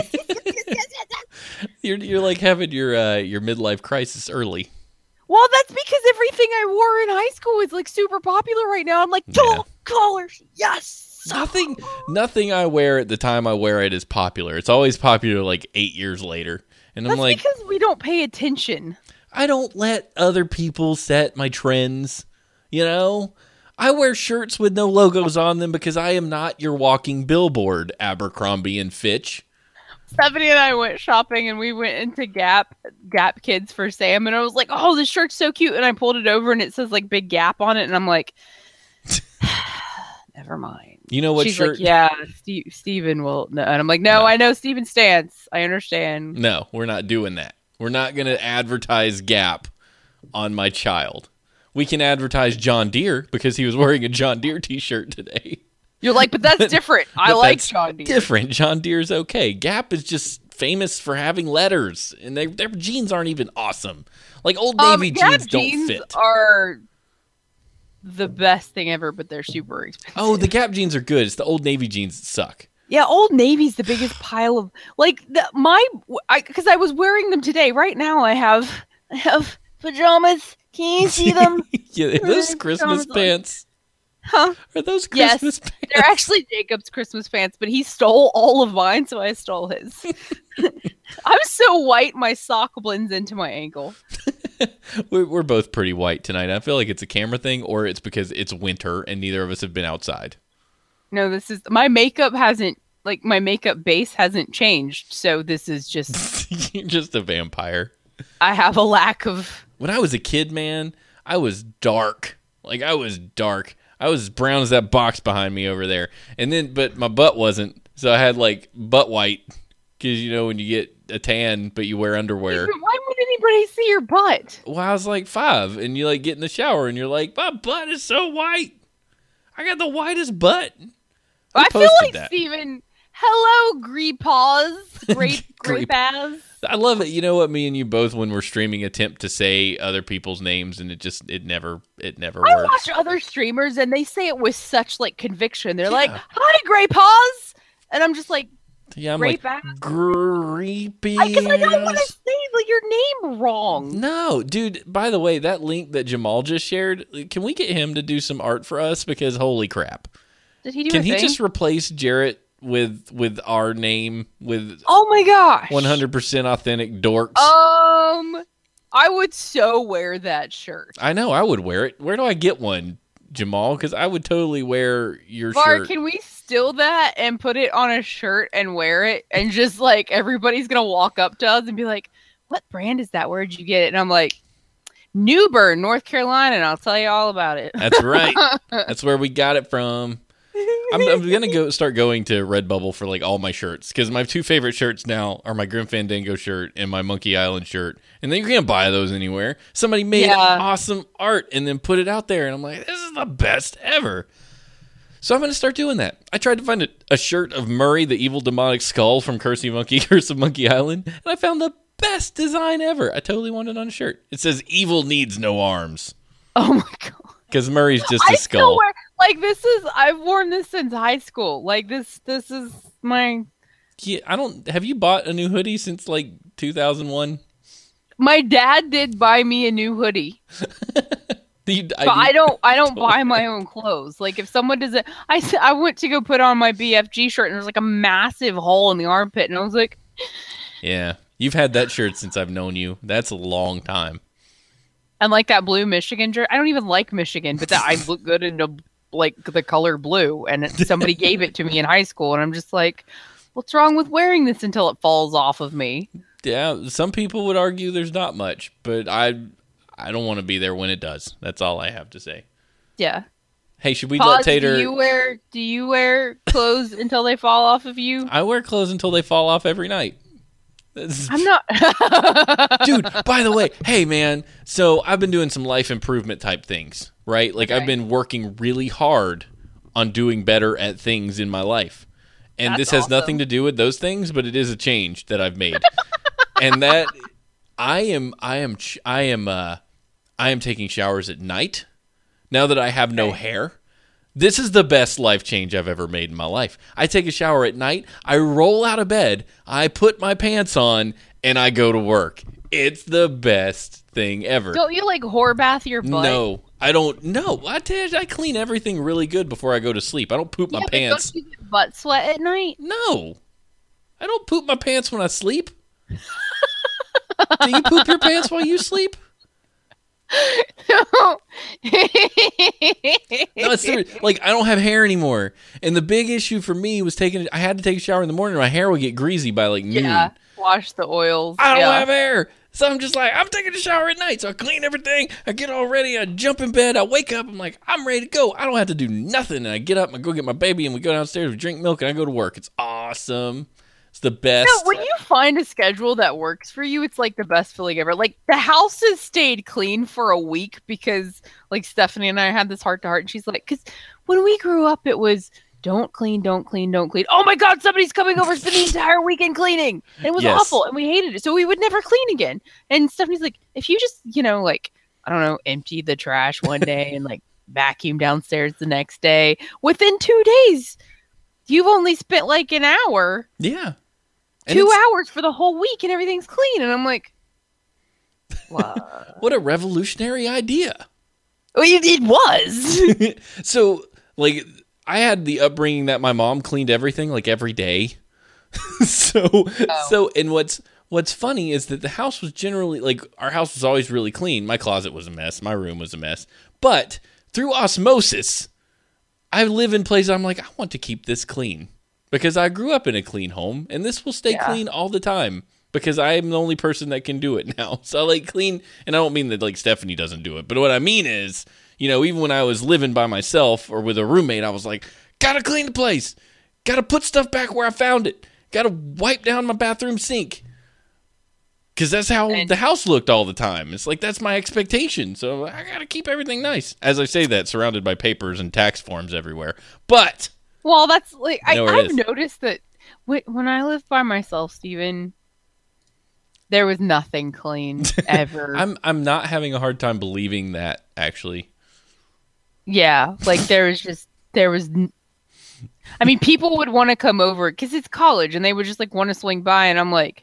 Yes. You're like having your midlife crisis early. Well, that's because everything I wore in high school is like super popular right now. I'm like, tall collars, yes. Nothing I wear at the time I wear it is popular. It's always popular like 8 years later. And I'm like, because we don't pay attention. I don't let other people set my trends. You know, I wear shirts with no logos on them because I am not your walking billboard, Abercrombie and Fitch. Stephanie and I went shopping, and we went into Gap Kids for Sam, and I was like, oh, this shirt's so cute. And I pulled it over, and it says like Big Gap on it, and I'm like, never mind. You know what She's shirt? like, yeah, Steven will. No. And I'm like, no, I know Steven's stance. I understand. No, we're not doing that. We're not going to advertise Gap on my child. We can advertise John Deere because he was wearing a John Deere t-shirt today. You're like, but that's different. I like John Deere. Different. John Deere's okay. Gap is just famous for having letters, and their jeans aren't even awesome. Like Old Navy jeans don't fit. Are the best thing ever, but they're super expensive. Oh, the Gap jeans are good. It's the Old Navy jeans that suck. Yeah, Old Navy's the biggest pile of like because I was wearing them today. Right now, I have pajamas. Can you see them? Yeah, those Christmas pants. Huh? Are those Christmas pants? They're actually Jacob's Christmas pants, but he stole all of mine, so I stole his. I'm so white, my sock blends into my ankle. We're both pretty white tonight. I feel like it's a camera thing, or it's because it's winter and neither of us have been outside. No, this is my makeup my makeup base hasn't changed, so this is just You're just a vampire. I have a lack of. When I was a kid, man, I was dark. Like I was dark. I was as brown as that box behind me over there. And then, but my butt wasn't, so I had like butt white. Because you know when you get a tan, but you wear underwear. Why would anybody see your butt? Well, I was like 5, and you like get in the shower, and you're like, my butt is so white. I got the whitest butt. I feel like that? Steven. Hello, Greepaws. Greepaws. I love it. You know what? Me and you both, when we're streaming, attempt to say other people's names, and it never works. I watch other streamers, and they say it with such like conviction. They're like, "Hi, Greepaws," and I'm just like, yeah, I'm like creepy. Because I don't want to say like your name wrong. No, dude. By the way, that link that Jamal just shared, can we get him to do some art for us? Because holy crap, did he do? Can he just replace Jarrett with our name with? Oh my gosh, 100% authentic dorks. I would so wear that shirt. I know, I would wear it. Where do I get one, Jamal? Because I would totally wear your Var, shirt. Can we steal that and put it on a shirt and wear it? And just like everybody's gonna walk up to us and be like, "What brand is that? Where'd you get it?" And I'm like, New Bern, North Carolina, and I'll tell you all about it. That's right. That's where we got it from. I'm gonna start going to Redbubble for like all my shirts, because my 2 favorite shirts now are my Grim Fandango shirt and my Monkey Island shirt, and then you can't buy those anywhere. Somebody made awesome art and then put it out there, and I'm like, this is the best ever. So I'm gonna start doing that. I tried to find a shirt of Murray, the evil demonic skull from Curse of Monkey Island, and I found the best design ever. I totally want it on a shirt. It says "Evil needs no arms." Oh my god. Because Murray's just a skull. I've worn this since high school. Like this is my Yeah, I don't. Have you bought a new hoodie since like 2001? My dad did buy me a new hoodie. But I don't buy my own clothes. Like if someone does it, I went to go put on my BFG shirt and there's like a massive hole in the armpit, and I was like, yeah, you've had that shirt since I've known you. That's a long time. and like that blue Michigan shirt. I don't even like Michigan, but that I look good in like the color blue, and somebody gave it to me in high school, and I'm just like, what's wrong with wearing this until it falls off of me? Yeah, some people would argue there's not much, but I don't want to be there when it does. That's all I have to say. Yeah. Hey, should we Pause, let Tater... Do you wear clothes until they fall off of you? I wear clothes until they fall off every night. I'm not... Dude, by the way, hey, man, so I've been doing some life improvement type things, right? Like, I've been working really hard on doing better at things in my life. And this has nothing to do with those things, but it is a change that I've made. And that... I am taking showers at night now that I have no hair. This is the best life change I've ever made in my life. I take a shower at night, I roll out of bed, I put my pants on, and I go to work. It's the best thing ever. Don't you like whore bath your butt? No, I don't. No, I clean everything really good before I go to sleep. I don't poop my pants. Don't you get butt sweat at night? No, I don't poop my pants when I sleep. Do you poop your pants while you sleep? No. No, it's serious. Like, I don't have hair anymore. And the big issue for me was I had to take a shower in the morning or my hair would get greasy by like noon. Yeah, wash the oils. I don't have hair. So I'm just like, I'm taking a shower at night. So I clean everything. I get all ready. I jump in bed. I wake up. I'm like, I'm ready to go. I don't have to do nothing. And I get up and I go get my baby and we go downstairs, we drink milk, and I go to work. It's awesome. It's the best. No, when you find a schedule that works for you, it's like the best feeling ever. Like the house has stayed clean for a week because like Stephanie and I had this heart to heart, and she's like, because when we grew up, it was don't clean, don't clean, don't clean. Oh my God, somebody's coming over, spend the entire weekend cleaning. And it was awful, and we hated it. So we would never clean again. And Stephanie's like, if you just, like, I don't know, empty the trash one day and like vacuum downstairs the next day, within 2 days, you've only spent like an hour. Yeah. 2 hours for the whole week and everything's clean. And I'm like, what? What a revolutionary idea. Well, it was. So, like, I had the upbringing that my mom cleaned everything like every day. And what's funny is that the house was generally like, our house was always really clean. My closet was a mess. My room was a mess. But through osmosis, I live in places I'm like, I want to keep this clean because I grew up in a clean home and this will stay clean all the time because I am the only person that can do it now. So I like clean, and I don't mean that like Stephanie doesn't do it, but what I mean is, even when I was living by myself or with a roommate, I was like, gotta clean the place. Gotta put stuff back where I found it. Gotta wipe down my bathroom sink. Because that's how the house looked all the time. It's like, that's my expectation. So I gotta keep everything nice. As I say that, surrounded by papers and tax forms everywhere. But... Well, that's like, I've noticed that when I lived by myself, Steven, there was nothing clean ever. I'm not having a hard time believing that, actually. Yeah, like I mean, people would want to come over because it's college and they would just like want to swing by, and I'm like,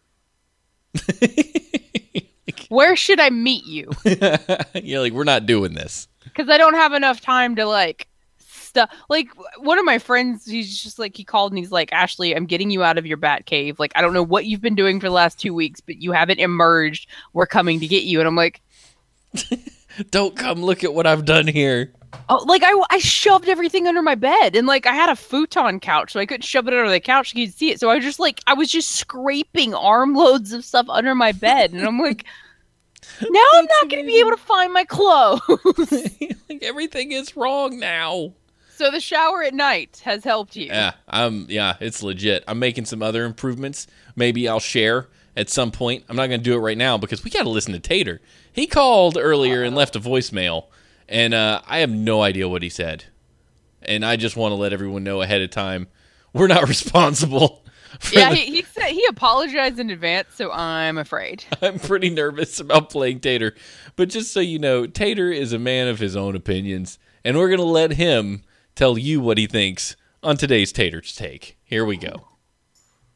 where should I meet you? You're like, we're not doing this. Because I don't have enough time to like stuff. Like one of my friends, he's just like, he called and he's like, Ashley, I'm getting you out of your bat cave. Like, I don't know what you've been doing for the last 2 weeks, but you haven't emerged. We're coming to get you. And I'm like, don't come look at what I've done here. Oh, like I shoved everything under my bed, and like I had a futon couch, so I couldn't shove it under the couch so you could see it. So I was just scraping armloads of stuff under my bed, and I'm like, now I'm not going to be able to find my clothes. Like, everything is wrong now. So the shower at night has helped you. Yeah, it's legit. I'm making some other improvements. Maybe I'll share at some point. I'm not going to do it right now because we got to listen to Tater. He called earlier and left a voicemail, and I have no idea what he said. And I just want to let everyone know ahead of time, we're not responsible. He said he apologized in advance, so I'm afraid. I'm pretty nervous about playing Tater. But just so you know, Tater is a man of his own opinions, and we're going to let him tell you what he thinks on today's Tater's Take. Here we go.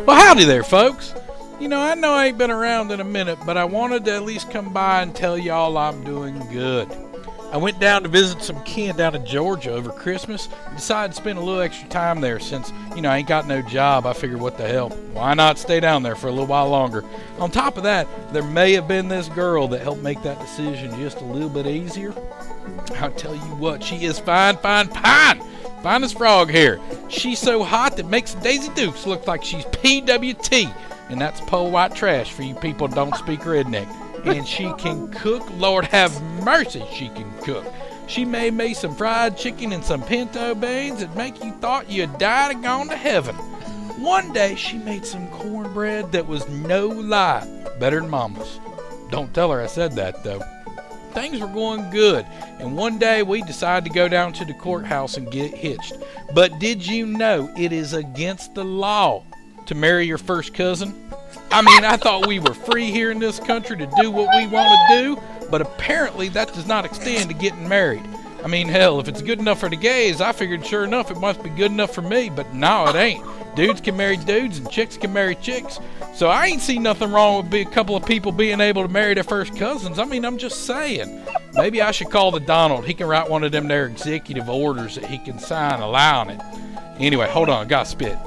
Well, howdy there, folks. I know I ain't been around in a minute, but I wanted to at least come by and tell y'all I'm doing good. I went down to visit some kin down in Georgia over Christmas and decided to spend a little extra time there since, I ain't got no job. I figured, what the hell, why not stay down there for a little while longer? On top of that, there may have been this girl that helped make that decision just a little bit easier. I'll tell you what, she is fine. Fine as frog hair. She's so hot that makes Daisy Dukes look like she's PWT. And that's pole white trash for you people that don't speak redneck. And she can cook. Lord have mercy, she can cook. She made me some fried chicken and some pinto beans that make you thought you had died and gone to heaven. One day she made some cornbread that was no lie better than Mama's. Don't tell her I said that though. Things were going good, and one day we decided to go down to the courthouse and get hitched. But did you know it is against the law to marry your first cousin? I thought we were free here in this country to do what we want to do, but apparently that does not extend to getting married. Hell, if it's good enough for the gays, I figured sure enough it must be good enough for me, but no, it ain't. Dudes can marry dudes and chicks can marry chicks. So I ain't seen nothing wrong with a couple of people being able to marry their first cousins. I'm just saying. Maybe I should call the Donald. He can write one of them there executive orders that he can sign allowing it. Anyway, hold on. I gotta spit.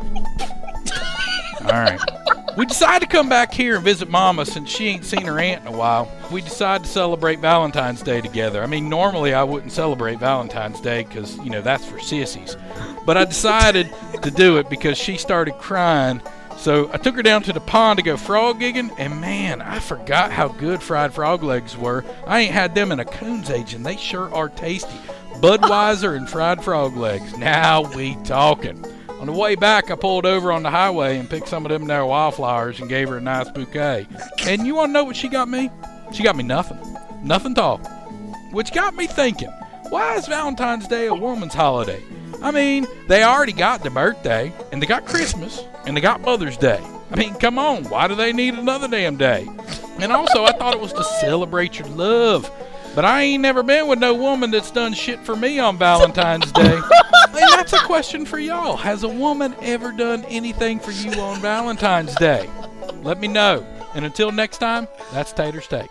All right. We decided to come back here and visit Mama since she ain't seen her aunt in a while. We decided to celebrate Valentine's Day together. Normally I wouldn't celebrate Valentine's Day because, that's for sissies. But I decided to do it because she started crying. So I took her down to the pond to go frog gigging, and man, I forgot how good fried frog legs were. I ain't had them in a coon's age, and they sure are tasty. Budweiser and fried frog legs. Now we talking. On the way back, I pulled over on the highway and picked some of them there wildflowers and gave her a nice bouquet. And you want to know what she got me? She got me nothing. Nothing at all. Which got me thinking, why is Valentine's Day a woman's holiday? They already got their birthday, and they got Christmas, and they got Mother's Day. Come on, why do they need another damn day? And also, I thought it was to celebrate your love. But I ain't never been with no woman that's done shit for me on Valentine's Day. And that's a question for y'all. Has a woman ever done anything for you on Valentine's Day? Let me know. And until next time, that's Tater Steak.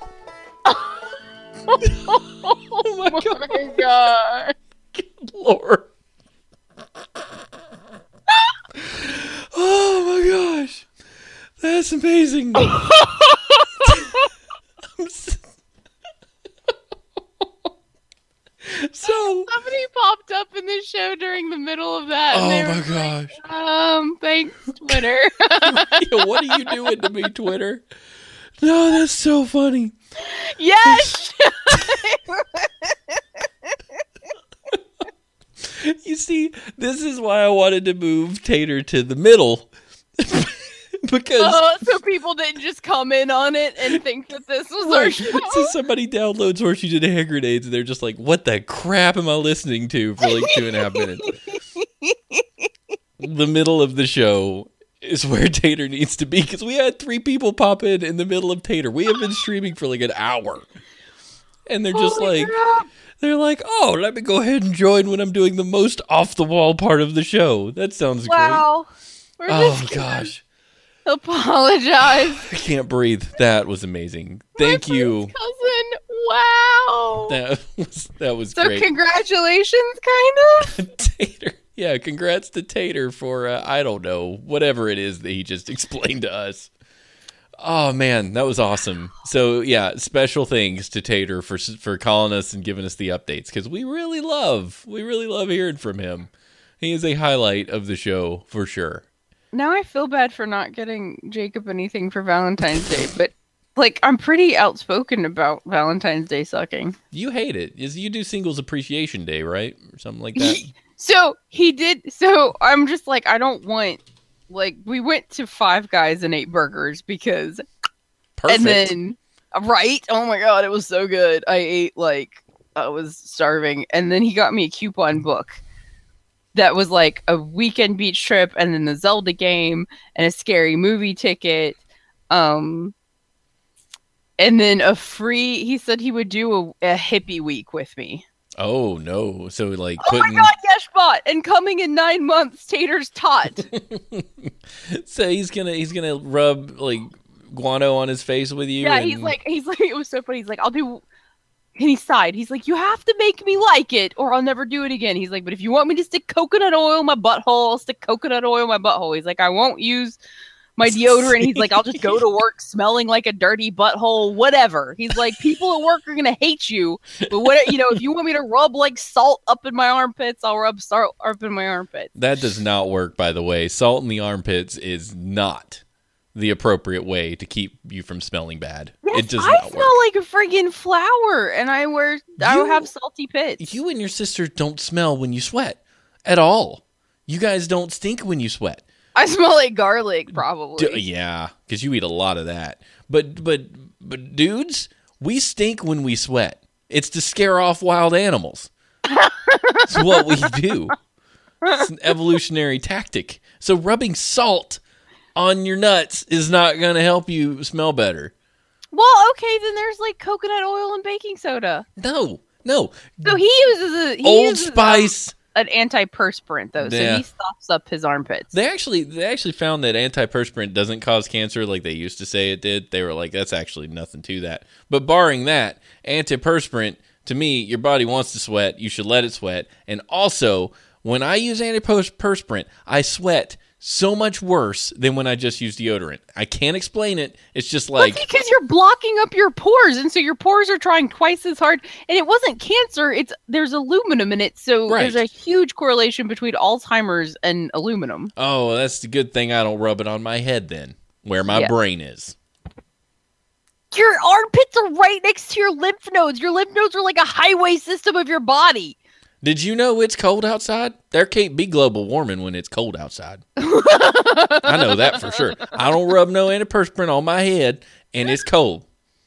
Oh my god. Good Lord. Oh my gosh. That's amazing. So somebody popped up in the show during the middle of that. Oh and my gosh. Like, thanks, Twitter. Yeah, what are you doing to me, Twitter? No, that's so funny. Yes. You see, this is why I wanted to move Tater to the middle. Because so people didn't just comment on it and think that this was our show. So somebody downloads Horseshoes and Hand Grenades and they're just like, what the crap am I listening to for like 2.5 minutes? The middle of the show is where Tater needs to be, because we had 3 people pop in the middle of Tater. We have been streaming for like an hour. And they're just they're like, oh, let me go ahead and join when I'm doing the most off-the-wall part of the show. That sounds great. Wow. Oh, gosh. Apologize. I can't breathe. That was amazing. Thank you. Cousin. Wow. That was so great. Congratulations, kind of. Tater. Yeah, congrats to Tater for, I don't know, whatever it is that he just explained to us. Oh, man, that was awesome. So, yeah, special thanks to Tater for calling us and giving us the updates, because we really love hearing from him. He is a highlight of the show, for sure. Now I feel bad for not getting Jacob anything for Valentine's Day, but like I'm pretty outspoken about Valentine's Day sucking. You hate it. You do Singles Appreciation Day, right? Or something like that. So he did. So I'm just like, I don't want, like, we went to Five Guys and ate burgers because, Perfect. and then, right? Oh my God, it was so good. I ate like, I was starving. And then he got me a coupon book that was like a weekend beach trip and then the Zelda game and a scary movie ticket. And then a free, he said he would do a hippie week with me. Oh no! So like Oh my god, Yeshbot! And coming in 9 months, Tater's tot. So he's gonna rub like guano on his face with you. Yeah, and... he's like, it was so funny. He's like, I'll do. And he sighed. He's like, you have to make me like it, or I'll never do it again. He's like, but if you want me to stick coconut oil in my butthole, I'll stick coconut oil in my butthole. He's like, I won't use my deodorant. He's like, I'll just go to work smelling like a dirty butthole, whatever. He's like, people at work are gonna hate you, but what, if you want me to rub like salt up in my armpits, I'll rub salt up in my armpits. That does not work, by the way. Salt in the armpits is not the appropriate way to keep you from smelling bad. Yes, It does I not smell work. like a friggin' flower, and I have salty pits. You and your sister don't smell when you sweat at all. You guys don't stink when you sweat. I smell like garlic, probably. Yeah, because you eat a lot of that. But dudes, we stink when we sweat. It's to scare off wild animals. It's what we do. It's an evolutionary tactic. So rubbing salt on your nuts is not going to help you smell better. Well, okay, then there's like coconut oil and baking soda. No. So he uses Old Spice. An antiperspirant though, so Yeah. he stops up his armpits. They actually found that antiperspirant doesn't cause cancer like they used to say it did. They were like, that's actually nothing to that. But barring that, antiperspirant, to me, your body wants to sweat. You should let it sweat. And also, when I use antiperspirant, I sweat so much worse than when I just use deodorant. I can't explain it. It's just like... That's because you're blocking up your pores, and so your pores are trying twice as hard. And it wasn't cancer, there's aluminum in it, so Right. there's a huge correlation between Alzheimer's and aluminum. Oh, that's the good thing I don't rub it on my head then, where my brain is. Your armpits are right next to your lymph nodes. Your lymph nodes are like a highway system of your body. Did you know it's cold outside? There can't be global warming when it's cold outside. I know that for sure. I don't rub no antiperspirant on my head, and it's cold.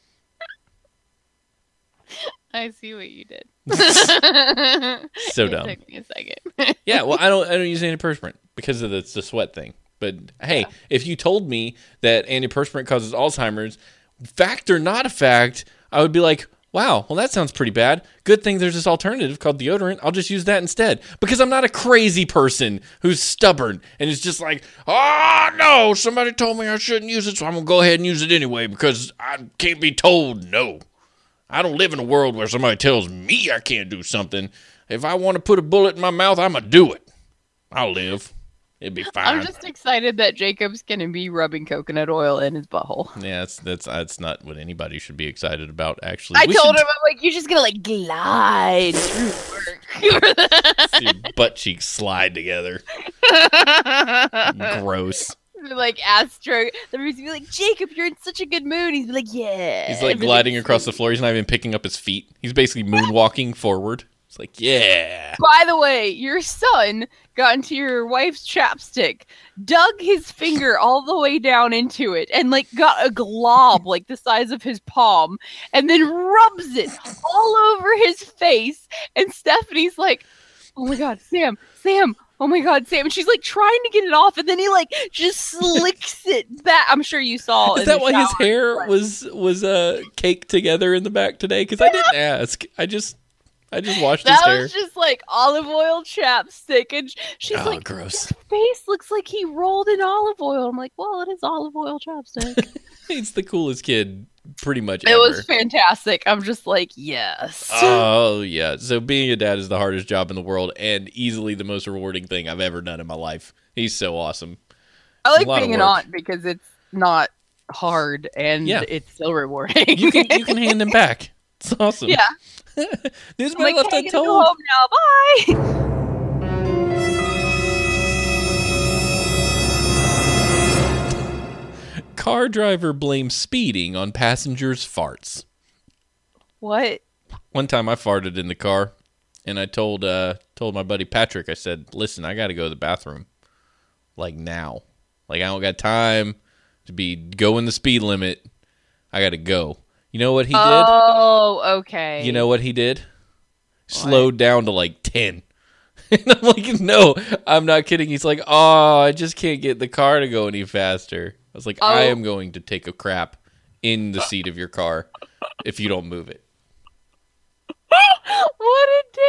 I see what you did. So It dumb. took me a second. Yeah, well, I don't use antiperspirant because of the sweat thing. But hey, if you told me that antiperspirant causes Alzheimer's, fact or not a fact, I would be like, wow, well, that sounds pretty bad. Good thing there's this alternative called deodorant. I'll just use that instead. Because I'm not a crazy person who's stubborn and is just like, oh, no, somebody told me I shouldn't use it, so I'm going to go ahead and use it anyway because I can't be told no. I don't live in a world where somebody tells me I can't do something. If I want to put a bullet in my mouth, I'm going to do it. I'll live. It'd be fine. I'm just excited that Jacob's going to be rubbing coconut oil in his butthole. Yeah, that's not what anybody should be excited about, actually. I told him, I'm like, you're just going to like glide through work. See your butt cheeks slide together. Gross. Like Astro, the reason be like, Jacob, you're in such a good mood. He's like, yeah. He's like gliding across the floor. He's not even picking up his feet. He's basically moonwalking forward. It's like, yeah. By the way, your son got into your wife's chapstick, dug his finger all the way down into it, and like got a glob like the size of his palm, and then rubs it all over his face. And Stephanie's like, oh my god, Sam, oh my god, Sam. And she's like trying to get it off, and then he like just slicks it back. I'm sure you saw. Is in that the why his shower. hair was caked together in the back today? Because I didn't ask. I just washed his That hair. was just like olive oil chapstick, and she's Oh, like, gross. his face looks like he rolled in olive oil. I'm like, well, it is olive oil chapstick. He's the coolest kid pretty much It ever. was fantastic. I'm just like, yes. Oh, yeah. So being a dad is the hardest job in the world and easily the most rewarding thing I've ever done in my life. He's so awesome. I like a lot of being an work. aunt because it's not hard and Yeah. it's still rewarding. You can hand him back. It's awesome. Yeah. News I'm like, left hey, I gotta untold. go home now. Bye. Car driver blames speeding on passengers' farts. What? One time I farted in the car, and I told my buddy Patrick, I said, listen, I got to go to the bathroom. Like now. Like I don't got time to be going the speed limit. I got to go. You know what he did? Oh, okay. You know what he did? Slowed down to like 10. And I'm like, no, I'm not kidding. He's like, oh, I just can't get the car to go any faster. I was like, I am going to take a crap in the seat of your car if you don't move it. What a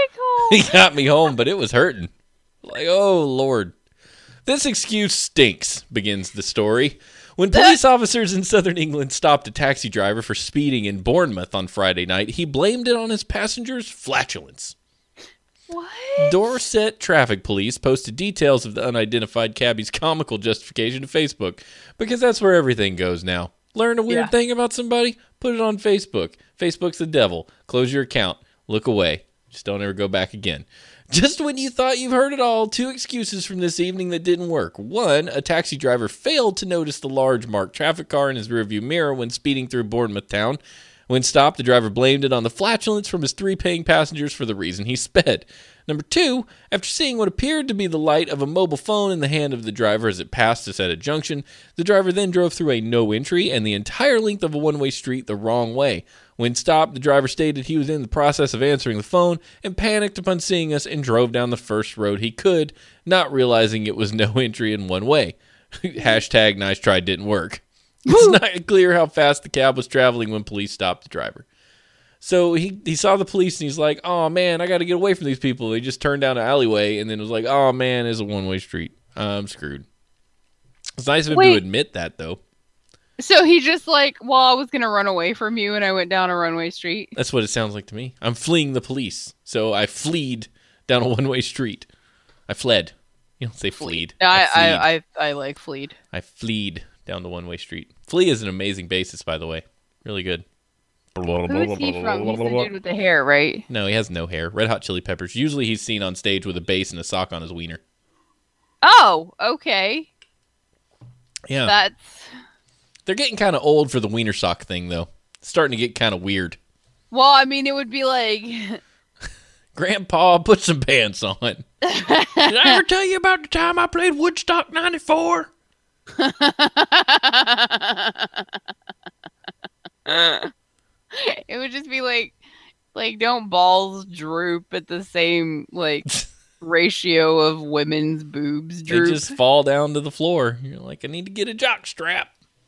He got me home, but it was hurting. Like, oh, Lord. This excuse stinks, begins the story. When police officers in southern England stopped a taxi driver for speeding in Bournemouth on Friday night, he blamed it on his passenger's flatulence. What? Dorset Traffic Police posted details of the unidentified cabbie's comical justification to Facebook, because that's where everything goes now. Learn a weird thing about somebody, put it on Facebook. Facebook's the devil. Close your account. Look away. Just don't ever go back again. Just when you thought you've heard it all, 2 excuses from this evening that didn't work. 1, a taxi driver failed to notice the large marked traffic car in his rearview mirror when speeding through Bournemouth town. When stopped, the driver blamed it on the flatulence from his 3 paying passengers for the reason he sped. Number 2, after seeing what appeared to be the light of a mobile phone in the hand of the driver as it passed us at a junction, the driver then drove through a no entry and the entire length of a one-way street the wrong way. When stopped, the driver stated he was in the process of answering the phone and panicked upon seeing us and drove down the first road he could, not realizing it was no entry in one way. Hashtag nice try didn't work. It's not clear how fast the cab was traveling when police stopped the driver. So he saw the police and he's like, oh man, I got to get away from these people. They just turned down an alleyway and then was like, oh man, it's a one-way street. I'm screwed. It's nice of him to admit that though. So he just like, well, I was going to run away from you and I went down a one-way street. That's what it sounds like to me. I'm fleeing the police. So I fleed down a one-way street. I fled. You don't say fleed. No, I like fleed. I fleed down the one-way street. Flea is an amazing bassist, by the way. Really good. Who is he from? He's the dude with the hair, right? No, he has no hair. Red Hot Chili Peppers. Usually he's seen on stage with a bass and a sock on his wiener. Oh, okay. Yeah. They're getting kind of old for the wiener sock thing, though. It's starting to get kind of weird. Well, I mean, it would be like... Grandpa, put some pants on. Did I ever tell you about the time I played Woodstock 94? It would just be like don't balls droop at the same like ratio of women's boobs droop? They just fall down to the floor. You're like, I need to get a jock strap.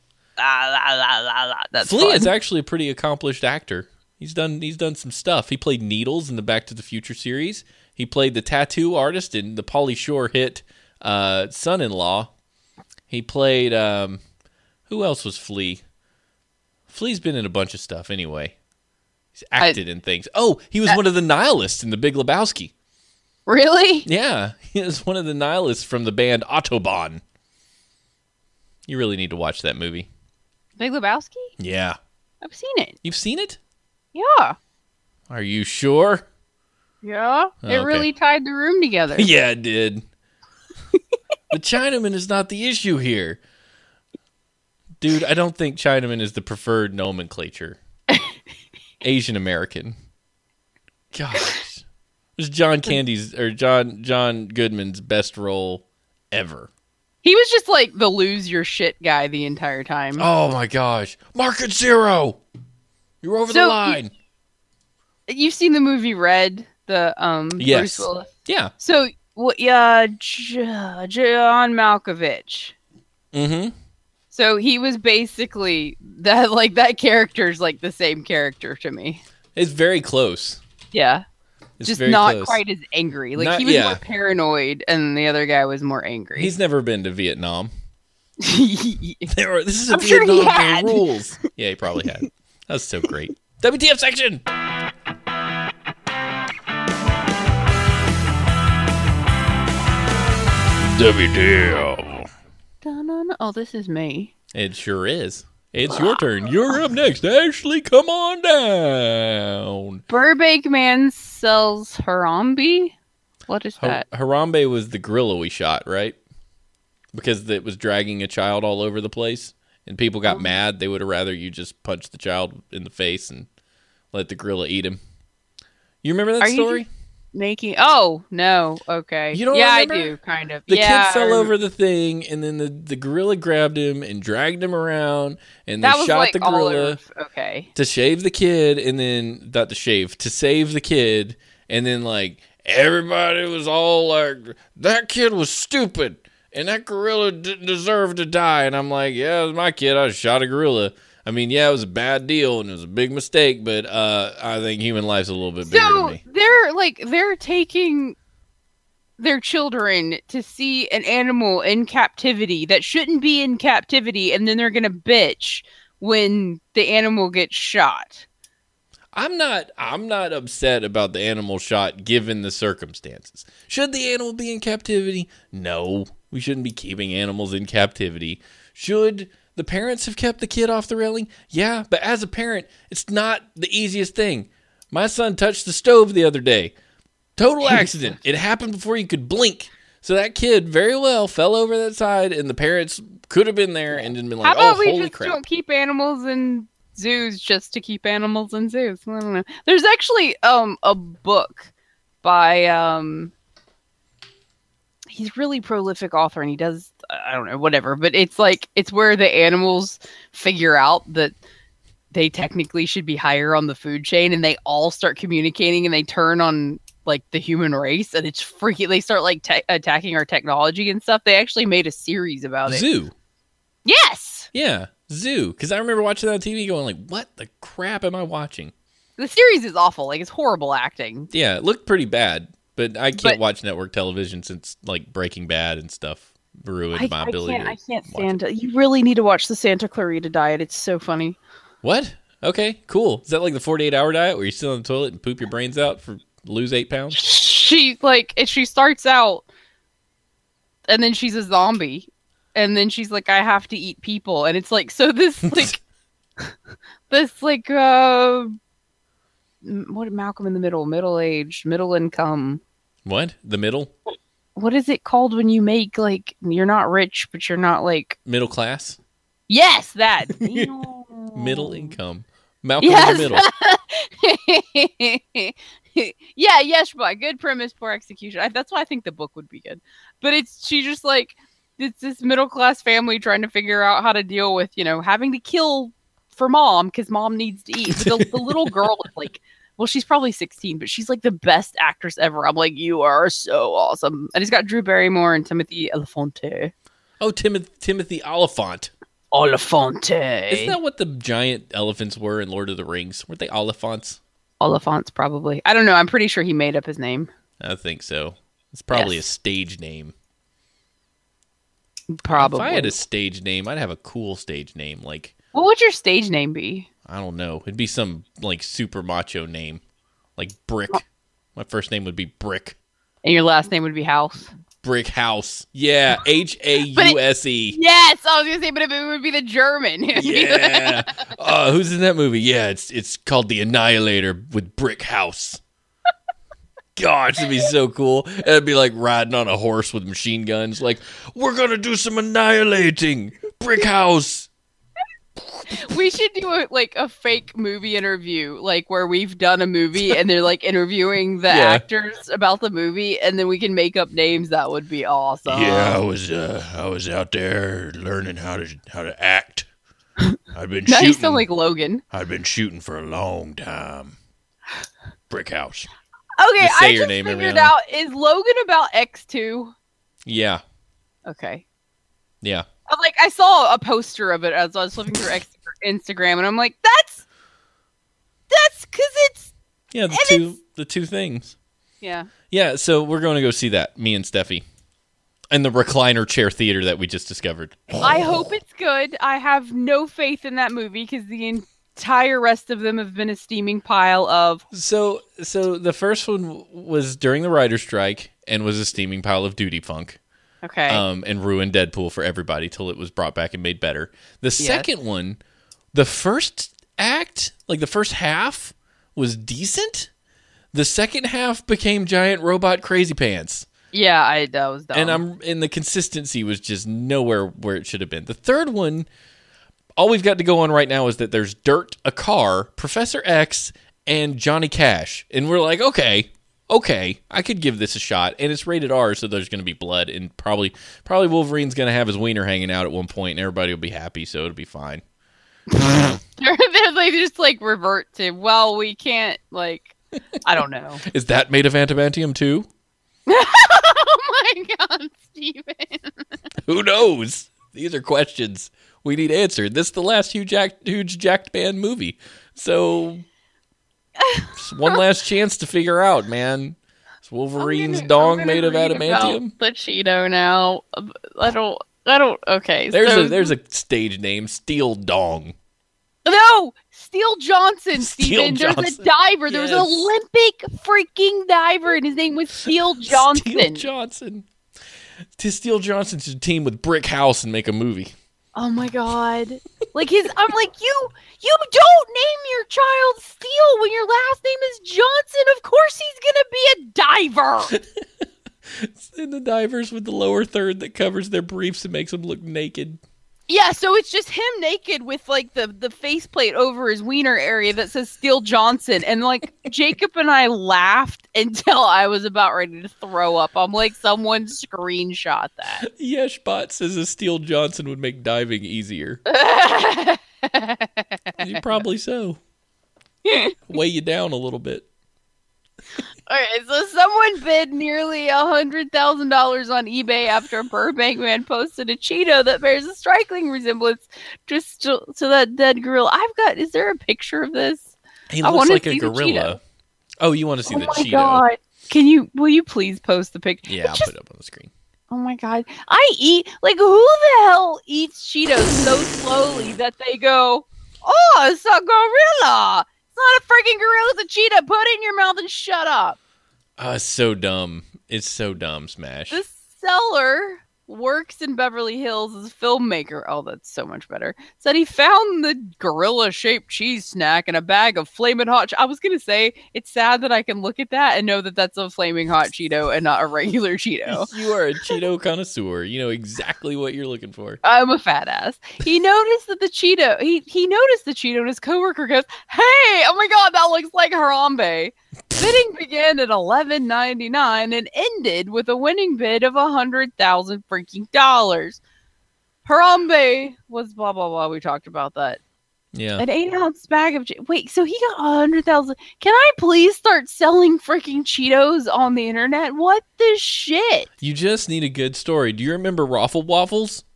That's Flea fun. is actually a pretty accomplished actor. He's done some stuff. He played Needles in the Back to the Future series. He played the tattoo artist in the Pauly Shore hit Son-in-Law. He played who else was Flea? Flea's been in a bunch of stuff anyway. He's acted in things. Oh, he was one of the nihilists in The Big Lebowski. Really? Yeah, he was one of the nihilists from the band Autobahn. You really need to watch that movie. Big Lebowski? Yeah. I've seen it. You've seen it? Yeah. Are you sure? Yeah. Oh, it really tied the room together. Yeah, it did. The Chinaman is not the issue here. Dude, I don't think Chinaman is the preferred nomenclature. Asian American. Gosh. It was John Goodman's best role ever. He was just like the lose your shit guy the entire time. Oh my gosh. Market Zero. You're over the line. You've seen the movie Red, the yes. Bruce Willis. Yeah. So John Malkovich. Mm-hmm. So he was basically that character's like the same character to me. It's very close. Yeah. It's just very not close. quite as angry. Like he was more paranoid and the other guy was more angry. He's never been to Vietnam. This is a I'm sure Vietnam he had. rules. Yeah, he probably had. That was so great. WTF section! WTF. Oh, this is me. It sure is. It's your turn. You're up next. Ashley, come on down. Burbank man sells Harambe? What is that? Harambe was the gorilla we shot, right? Because it was dragging a child all over the place. And people got mad. They would have rather you just punch the child in the face and let the gorilla eat him. You remember that story? Oh, no. Okay. You don't remember? I do, kind of. The kid fell over the thing, and then the gorilla grabbed him and dragged him around, and they shot the gorilla to shave the kid, and then, not to shave, to save the kid, and then, like, everybody was all like, that kid was stupid, and that gorilla didn't deserve to die, and I'm like, yeah, it was my kid, I shot a gorilla. I mean, yeah, it was a bad deal, and it was a big mistake, but I think human life's a little bit bigger than me. they're taking their children to see an animal in captivity that shouldn't be in captivity, and then they're gonna bitch when the animal gets shot. I'm not upset about the animal shot given the circumstances. Should the animal be in captivity? No. We shouldn't be keeping animals in captivity. Should the parents have kept the kid off the railing? Yeah, but as a parent, it's not the easiest thing. My son touched the stove the other day. Total accident. It happened before you could blink. So that kid very well fell over that side, and the parents could have been there and been like, How about we holy just crap. don't keep animals in zoos just to keep animals in zoos? I don't know. There's actually a book by he's a really prolific author, and he does, I don't know, whatever, but it's where the animals figure out that they technically should be higher on the food chain, and they all start communicating, and they turn on like the human race, and it's freaky. They start like attacking our technology and stuff. They actually made a series about it. Zoo. Yes. Yeah, Zoo. Because I remember watching that on TV going like, what the crap am I watching? The series is awful. Like, it's horrible acting. Yeah, it looked pretty bad, but I can't watch network television since like Breaking Bad and stuff ruined my ability I can't to stand it. You really need to watch the Santa Clarita Diet. It's so funny. What? Okay, cool. Is that like the 48-hour diet where you sit on the toilet and poop your brains out for lose 8 pounds? She starts out, and then she's a zombie, and then she's like, I have to eat people, and it's like, so this like what Malcolm in the Middle, middle-aged, middle income. What? The middle? What is it called when you make like you're not rich but you're not like Middle class? yes that Middle income. Malcolm in the middle. Yeah, Yeshua, good premise, poor execution. That's why I think the book would be good. But she just like, it's this middle class family trying to figure out how to deal with, having to kill for mom because mom needs to eat. But the little girl is like, well, she's probably 16, but she's like the best actress ever. I'm like, you are so awesome. And it's got Drew Barrymore and Timothy Olyphant. Oh, Timothy Olyphant. Olyphant. Isn't that what the giant elephants were in Lord of the Rings? Weren't they Oliphants? Oliphants, probably. I don't know. I'm pretty sure he made up his name. I think so. It's probably Yes. a stage name. Probably. If I had a stage name, I'd have a cool stage name. Like, What would your stage name be? I don't know. It'd be some like super macho name. Like Brick. My first name would be Brick. And your last name would be House? Brick House. Yeah. Hause. Yes, I was gonna say, but if it would be the German. Yeah. Who's in that movie? Yeah, it's called The Annihilator with Brick House. Gosh, it'd be so cool. It'd be like riding on a horse with machine guns. Like, we're gonna do some annihilating. Brick House. We should do a fake movie interview, like where we've done a movie and they're like interviewing the actors about the movie, and then we can make up names. That would be awesome. Yeah, I was out there learning how to act. I've been Now shooting. you sound like Logan. I've been shooting for a long time. Brick House. Okay, Just say I your just name every figured now out, is Logan about X2? Yeah. Okay. Yeah. I saw a poster of it as I was flipping through Instagram, and I'm like, that's because it's Yeah, the two things. yeah. Yeah, so we're going to go see that, me and Steffi. And the recliner chair theater that we just discovered. I hope it's good. I have no faith in that movie because the entire rest of them have been a steaming pile of. So the first one was during the writer's strike and was a steaming pile of duty funk. Okay. And ruined Deadpool for everybody till it was brought back and made better. The second one, the first act, like the first half, was decent. The second half became giant robot crazy pants. Yeah, that was dumb. And the consistency was just nowhere where it should have been. The third one, all we've got to go on right now is that there's Dirt, a car, Professor X, and Johnny Cash. And we're like, okay, I could give this a shot. And it's rated R, so there's going to be blood. And probably Wolverine's going to have his wiener hanging out at one point, and everybody will be happy, so it'll be fine. they just revert to, well, we can't, I don't know. Is that made of adamantium too? Oh my God, Steven. Who knows? These are questions we need answered. This is the last huge jacked man movie. So Just one last chance to figure out, man. Is Wolverine's dong made of adamantium? The Cheeto now. I don't. Okay. There's a stage name, Steel Dong. No, Steel Johnson, Steel Steven. There's Johnson. a diver. There was an Yes. Olympic freaking diver, and his name was Steel Johnson. Steel Johnson. Steel Johnson should team with Brick House and make a movie. Oh my god! I'm like, you don't name your child Steel when your last name is Johnson. Of course he's gonna be a diver. And the divers with the lower third that covers their briefs and makes them look naked. Yeah, so it's just him naked with like the faceplate over his wiener area that says Steel Johnson, and like Jacob and I laughed until I was about ready to throw up. I'm like, someone screenshot that. Yeshbot says a Steel Johnson would make diving easier. Probably so. Weigh you down a little bit. Okay, so someone bid nearly $100,000 on eBay after a Burbank man posted a Cheeto that bears a striking resemblance to that dead gorilla. Is there a picture of this? He I looks wanna like a see the gorilla. Cheeto. Oh, you want to see Oh the my Cheeto? god! Will you please post the picture? Yeah, I'll put it up on the screen. Oh my god! I eat like who the hell eats Cheetos so slowly that they go, oh, it's a gorilla. It's not a freaking gorilla. It's a cheetah. Put it in your mouth and shut up. It's so dumb. It's so dumb, Smash. This seller works in Beverly Hills as a filmmaker. Oh, that's so much better. Said he found the gorilla-shaped cheese snack in a bag of Flamin' Hot. I was gonna say it's sad that I can look at that and know that that's a Flaming Hot Cheeto and not a regular Cheeto. You are a Cheeto connoisseur. You know exactly what you're looking for. I'm a fat ass. He noticed that the Cheeto. He noticed the Cheeto, and his coworker goes, "Hey, oh my god, that looks like Harambe." Bidding began at $11.99 and ended with a winning bid of $100,000 freaking dollars. Harambe was blah blah blah. We talked about that. Yeah. An 8-ounce bag of wait. So he got 100,000. Can I please start selling freaking Cheetos on the internet? What the shit? You just need a good story. Do you remember Raffle Waffles?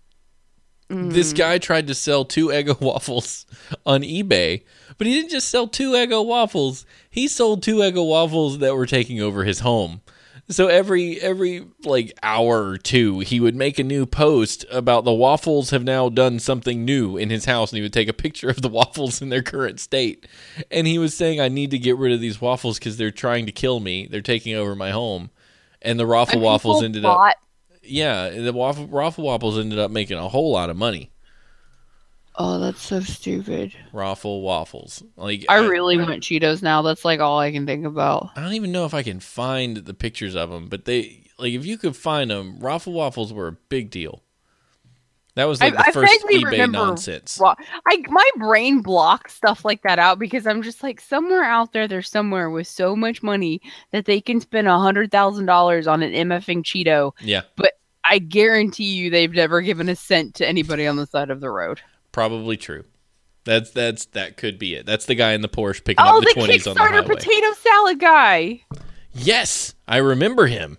This guy tried to sell 2 Eggo waffles on eBay, but he didn't just sell 2 Eggo waffles. He sold 2 Eggo waffles that were taking over his home. So every like hour or two, he would make a new post about the waffles have now done something new in his house, and he would take a picture of the waffles in their current state. And he was saying, I need to get rid of these waffles because they're trying to kill me. They're taking over my home. And the Raffle Waffles ended up... Yeah, the Raffle Waffles ended up making a whole lot of money. Oh, that's so stupid. Raffle Waffles. Like I really want Cheetos now. That's like all I can think about. I don't even know if I can find the pictures of them, but they like if you could find them, Raffle Waffles were a big deal. That was like the first eBay nonsense. My brain blocks stuff like that out because I'm just like, somewhere out there's somewhere with so much money that they can spend $100,000 on an MFing Cheeto. Yeah. But I guarantee you they've never given a cent to anybody on the side of the road. Probably true. That could be it. That's the guy in the Porsche picking up the 20s on the highway. Oh, the Kickstarter potato salad guy. Yes, I remember him.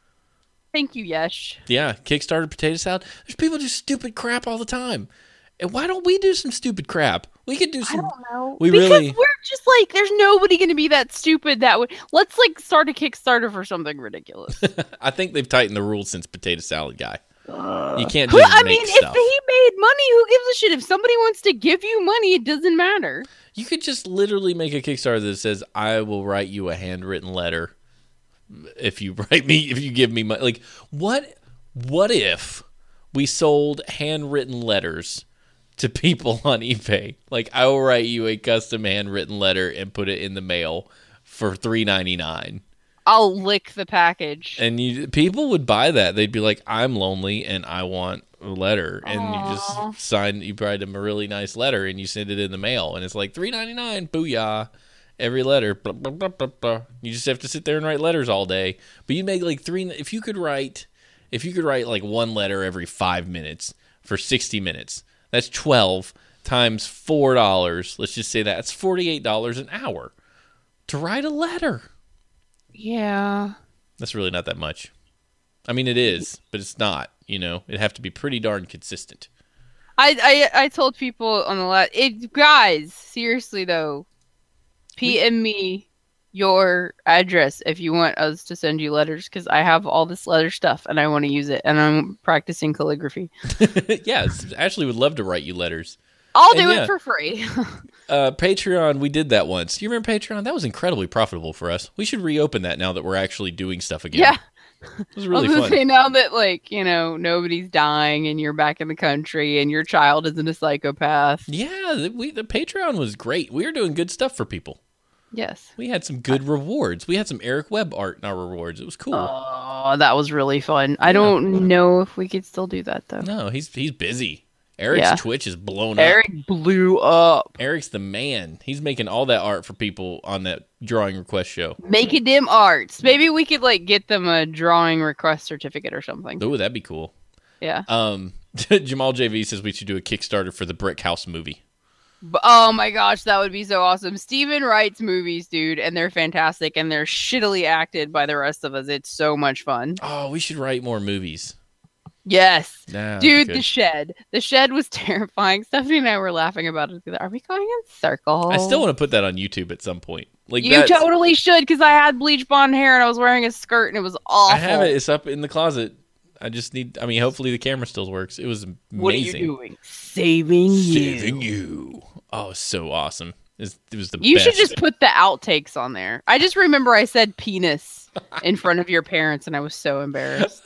Thank you, Yesh. Yeah, Kickstarter potato salad. There's people do stupid crap all the time. And why don't we do some stupid crap? We could do some. I don't know. We're just like, there's nobody going to be that stupid that would. Let's like start a Kickstarter for something ridiculous. I think they've tightened the rules since Potato Salad Guy. You can't just make stuff. If he made money, who gives a shit? If somebody wants to give you money, it doesn't matter. You could just literally make a Kickstarter that says, "I will write you a handwritten letter if you give me money." Like, what if we sold handwritten letters to people on eBay? Like, I will write you a custom handwritten letter and put it in the mail for $3.99. I'll lick the package. And people would buy that. They'd be like, I'm lonely and I want a letter. And you just you write them a really nice letter and you send it in the mail. And it's like $3.99, booyah. Every letter. Blah, blah, blah, blah, blah. You just have to sit there and write letters all day. But you make like if you could write like one letter every 5 minutes for 60 minutes, that's 12 times $4. Let's just say that's $48 an hour to write a letter. Yeah. That's really not that much. I mean, it is, but it's not. It'd have to be pretty darn consistent. I told people on the last... guys, seriously, though. PM me your address if you want us to send you letters, because I have all this letter stuff and I want to use it, and I'm practicing calligraphy. Yes, Ashley would love to write you letters. I'll do it for free. Patreon, we did that once. Do you remember Patreon? That was incredibly profitable for us. We should reopen that now that we're actually doing stuff again. Yeah. It was really I was fun. gonna say, now that, like, you know, nobody's dying and you're back in the country and your child isn't a psychopath. Yeah, the Patreon was great. We were doing good stuff for people. Yes. We had some good rewards. We had some Eric Webb art in our rewards. It was cool. Oh, that was really fun. I don't know if we could still do that, though. No, he's busy. Eric's Twitch is blown up. Eric blew up. Eric's the man. He's making all that art for people on that drawing request show. Making them arts. Maybe we could, like, get them a drawing request certificate or something. Ooh, that'd be cool. Yeah. Jamal JV says we should do a Kickstarter for the Brick House movie. Oh my gosh, that would be so awesome. Steven writes movies, dude, and they're fantastic, and they're shittily acted by the rest of us. It's so much fun. Oh, we should write more movies. Yes. Nah, Dude, good. The Shed was terrifying. Stephanie and I were laughing about it together. Are we going in circles? I still want to put that on YouTube at some point. Like You totally should, because I had bleach blonde hair and I was wearing a skirt and it was awful. I have it. It's up in the closet. I just need. I mean, hopefully the camera still works. It was amazing. What are you doing? Saving you. Oh, so awesome. It was the You best. should just put the outtakes on there. I just remember I said penis in front of your parents and I was so embarrassed.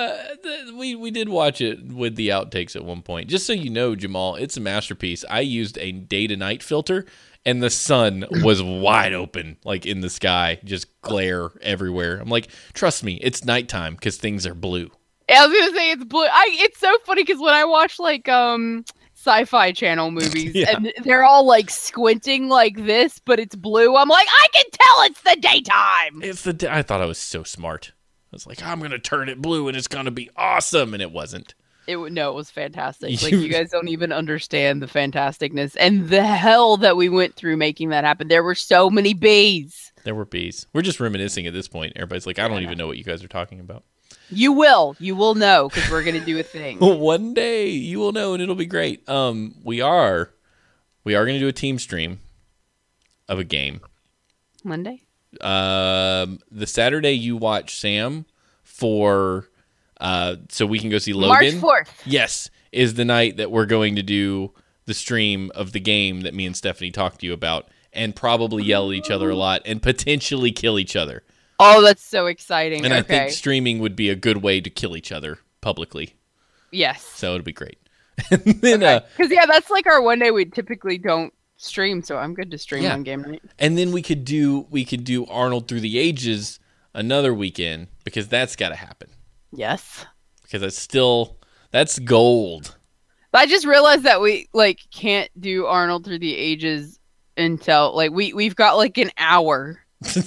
We did watch it with the outtakes at one point. Just so you know, Jamal, it's a masterpiece. I used a day to night filter, and the sun was wide open, like in the sky, just glare everywhere. I'm like, trust me, it's nighttime because things are blue. Yeah, I was gonna say it's blue. It's so funny because when I watch like Sci-Fi Channel movies and they're all like squinting like this, but it's blue, I'm like, I can tell it's the daytime. I thought I was so smart. I was like, I'm gonna turn it blue and it's gonna be awesome, and it wasn't. It was fantastic. Like, you guys don't even understand the fantasticness and the hell that we went through making that happen. There were so many bees. There were bees. We're just reminiscing at this point. Everybody's like, I don't even know what you guys are talking about. You will know, because we're gonna do a thing. One day you will know, and it'll be great. We are gonna do a team stream of a game. Monday. The Saturday you watch Sam for, so we can go see Logan. March 4th. Yes, is the night that we're going to do the stream of the game that me and Stephanie talked to you about, and probably yell at each other a lot and potentially kill each other. Oh, that's so exciting. And okay. I think streaming would be a good way to kill each other publicly. Yes. So it'll be great. And then, because that's like our one day we typically don't stream, so I'm good to stream on game night. And then we could do Arnold Through the Ages another weekend, because that's got to happen. Yes. Because that's gold. But I just realized that we can't do Arnold Through the Ages until we've got like an hour.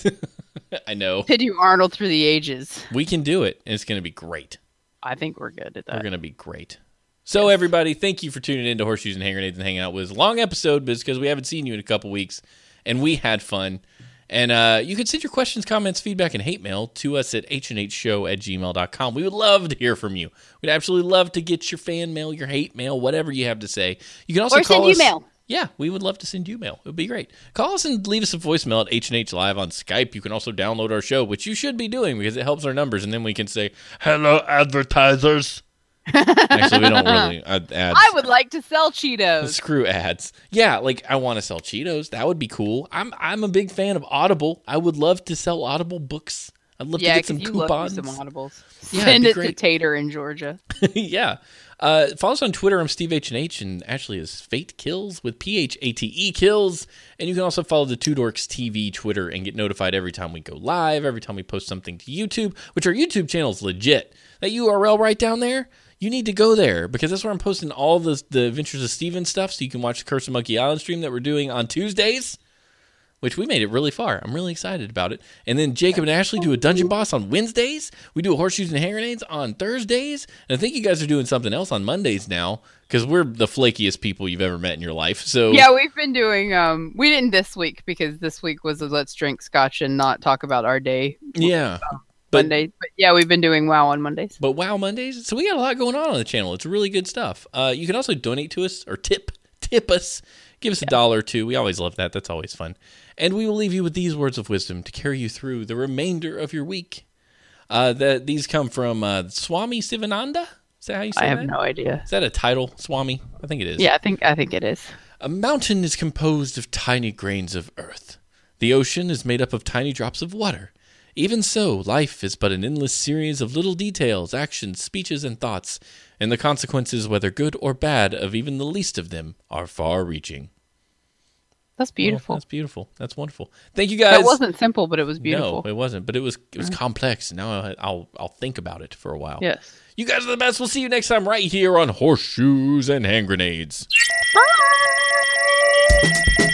I know. To do Arnold Through the Ages. We can do it, and it's going to be great. I think we're good at that. We're going to be great. So, everybody, thank you for tuning in to Horseshoes and Hand Grenades and hanging out with us. Long episode, but it's because we haven't seen you in a couple weeks, and we had fun. And you can send your questions, comments, feedback, and hate mail to us at hnhshow@gmail.com. We would love to hear from you. We'd absolutely love to get your fan mail, your hate mail, whatever you have to say. You can also call send us. you mail. Yeah, we would love to send you mail. It would be great. Call us and leave us a voicemail at HNH Live on Skype. You can also download our show, which you should be doing because it helps our numbers, and then we can say, hello, advertisers. Actually, we don't really ads. I would like to sell Cheetos. Screw ads. Yeah, I want to sell Cheetos. That would be cool. I'm a big fan of Audible. I would love to sell Audible books. I'd love to get some coupons. Love some Audibles. Yeah, Send it to Tater in Georgia. Yeah. Follow us on Twitter. I'm Steve H&H, and Ashley is Fate Kills with PHATE Kills. And you can also follow the Two Dorks TV Twitter and get notified every time we go live, every time we post something to YouTube, which our YouTube channel is legit. That URL right down there, you need to go there because that's where I'm posting all the Adventures of Steven stuff, so you can watch the Curse of Monkey Island stream that we're doing on Tuesdays, which we made it really far. I'm really excited about it. And then Jacob and Ashley do a Dungeon Boss on Wednesdays. We do a Horseshoes and Hand Grenades on Thursdays. And I think you guys are doing something else on Mondays now because we're the flakiest people you've ever met in your life. So yeah, we've been doing, we didn't this week because this week was a let's drink scotch and not talk about our day. Yeah. Mondays. But yeah, we've been doing WoW on Mondays. But WoW Mondays? So we got a lot going on the channel. It's really good stuff. You can also donate to us or tip tip us. Give us $1 or $2. We always love that. That's always fun. And we will leave you with these words of wisdom to carry you through the remainder of your week. These come from Swami Sivananda. Is that how you say that? I have no idea. Is that a title, Swami? I think it is. Yeah, I think it is. A mountain is composed of tiny grains of earth. The ocean is made up of tiny drops of water. Even so, life is but an endless series of little details, actions, speeches, and thoughts, and the consequences, whether good or bad, of even the least of them are far-reaching. That's beautiful. Well, that's beautiful. That's wonderful. Thank you, guys. That wasn't simple, but it was beautiful. No, it wasn't, but it was complex. Now I'll think about it for a while. Yes. You guys are the best. We'll see you next time right here on Horseshoes and Hand Grenades. Bye.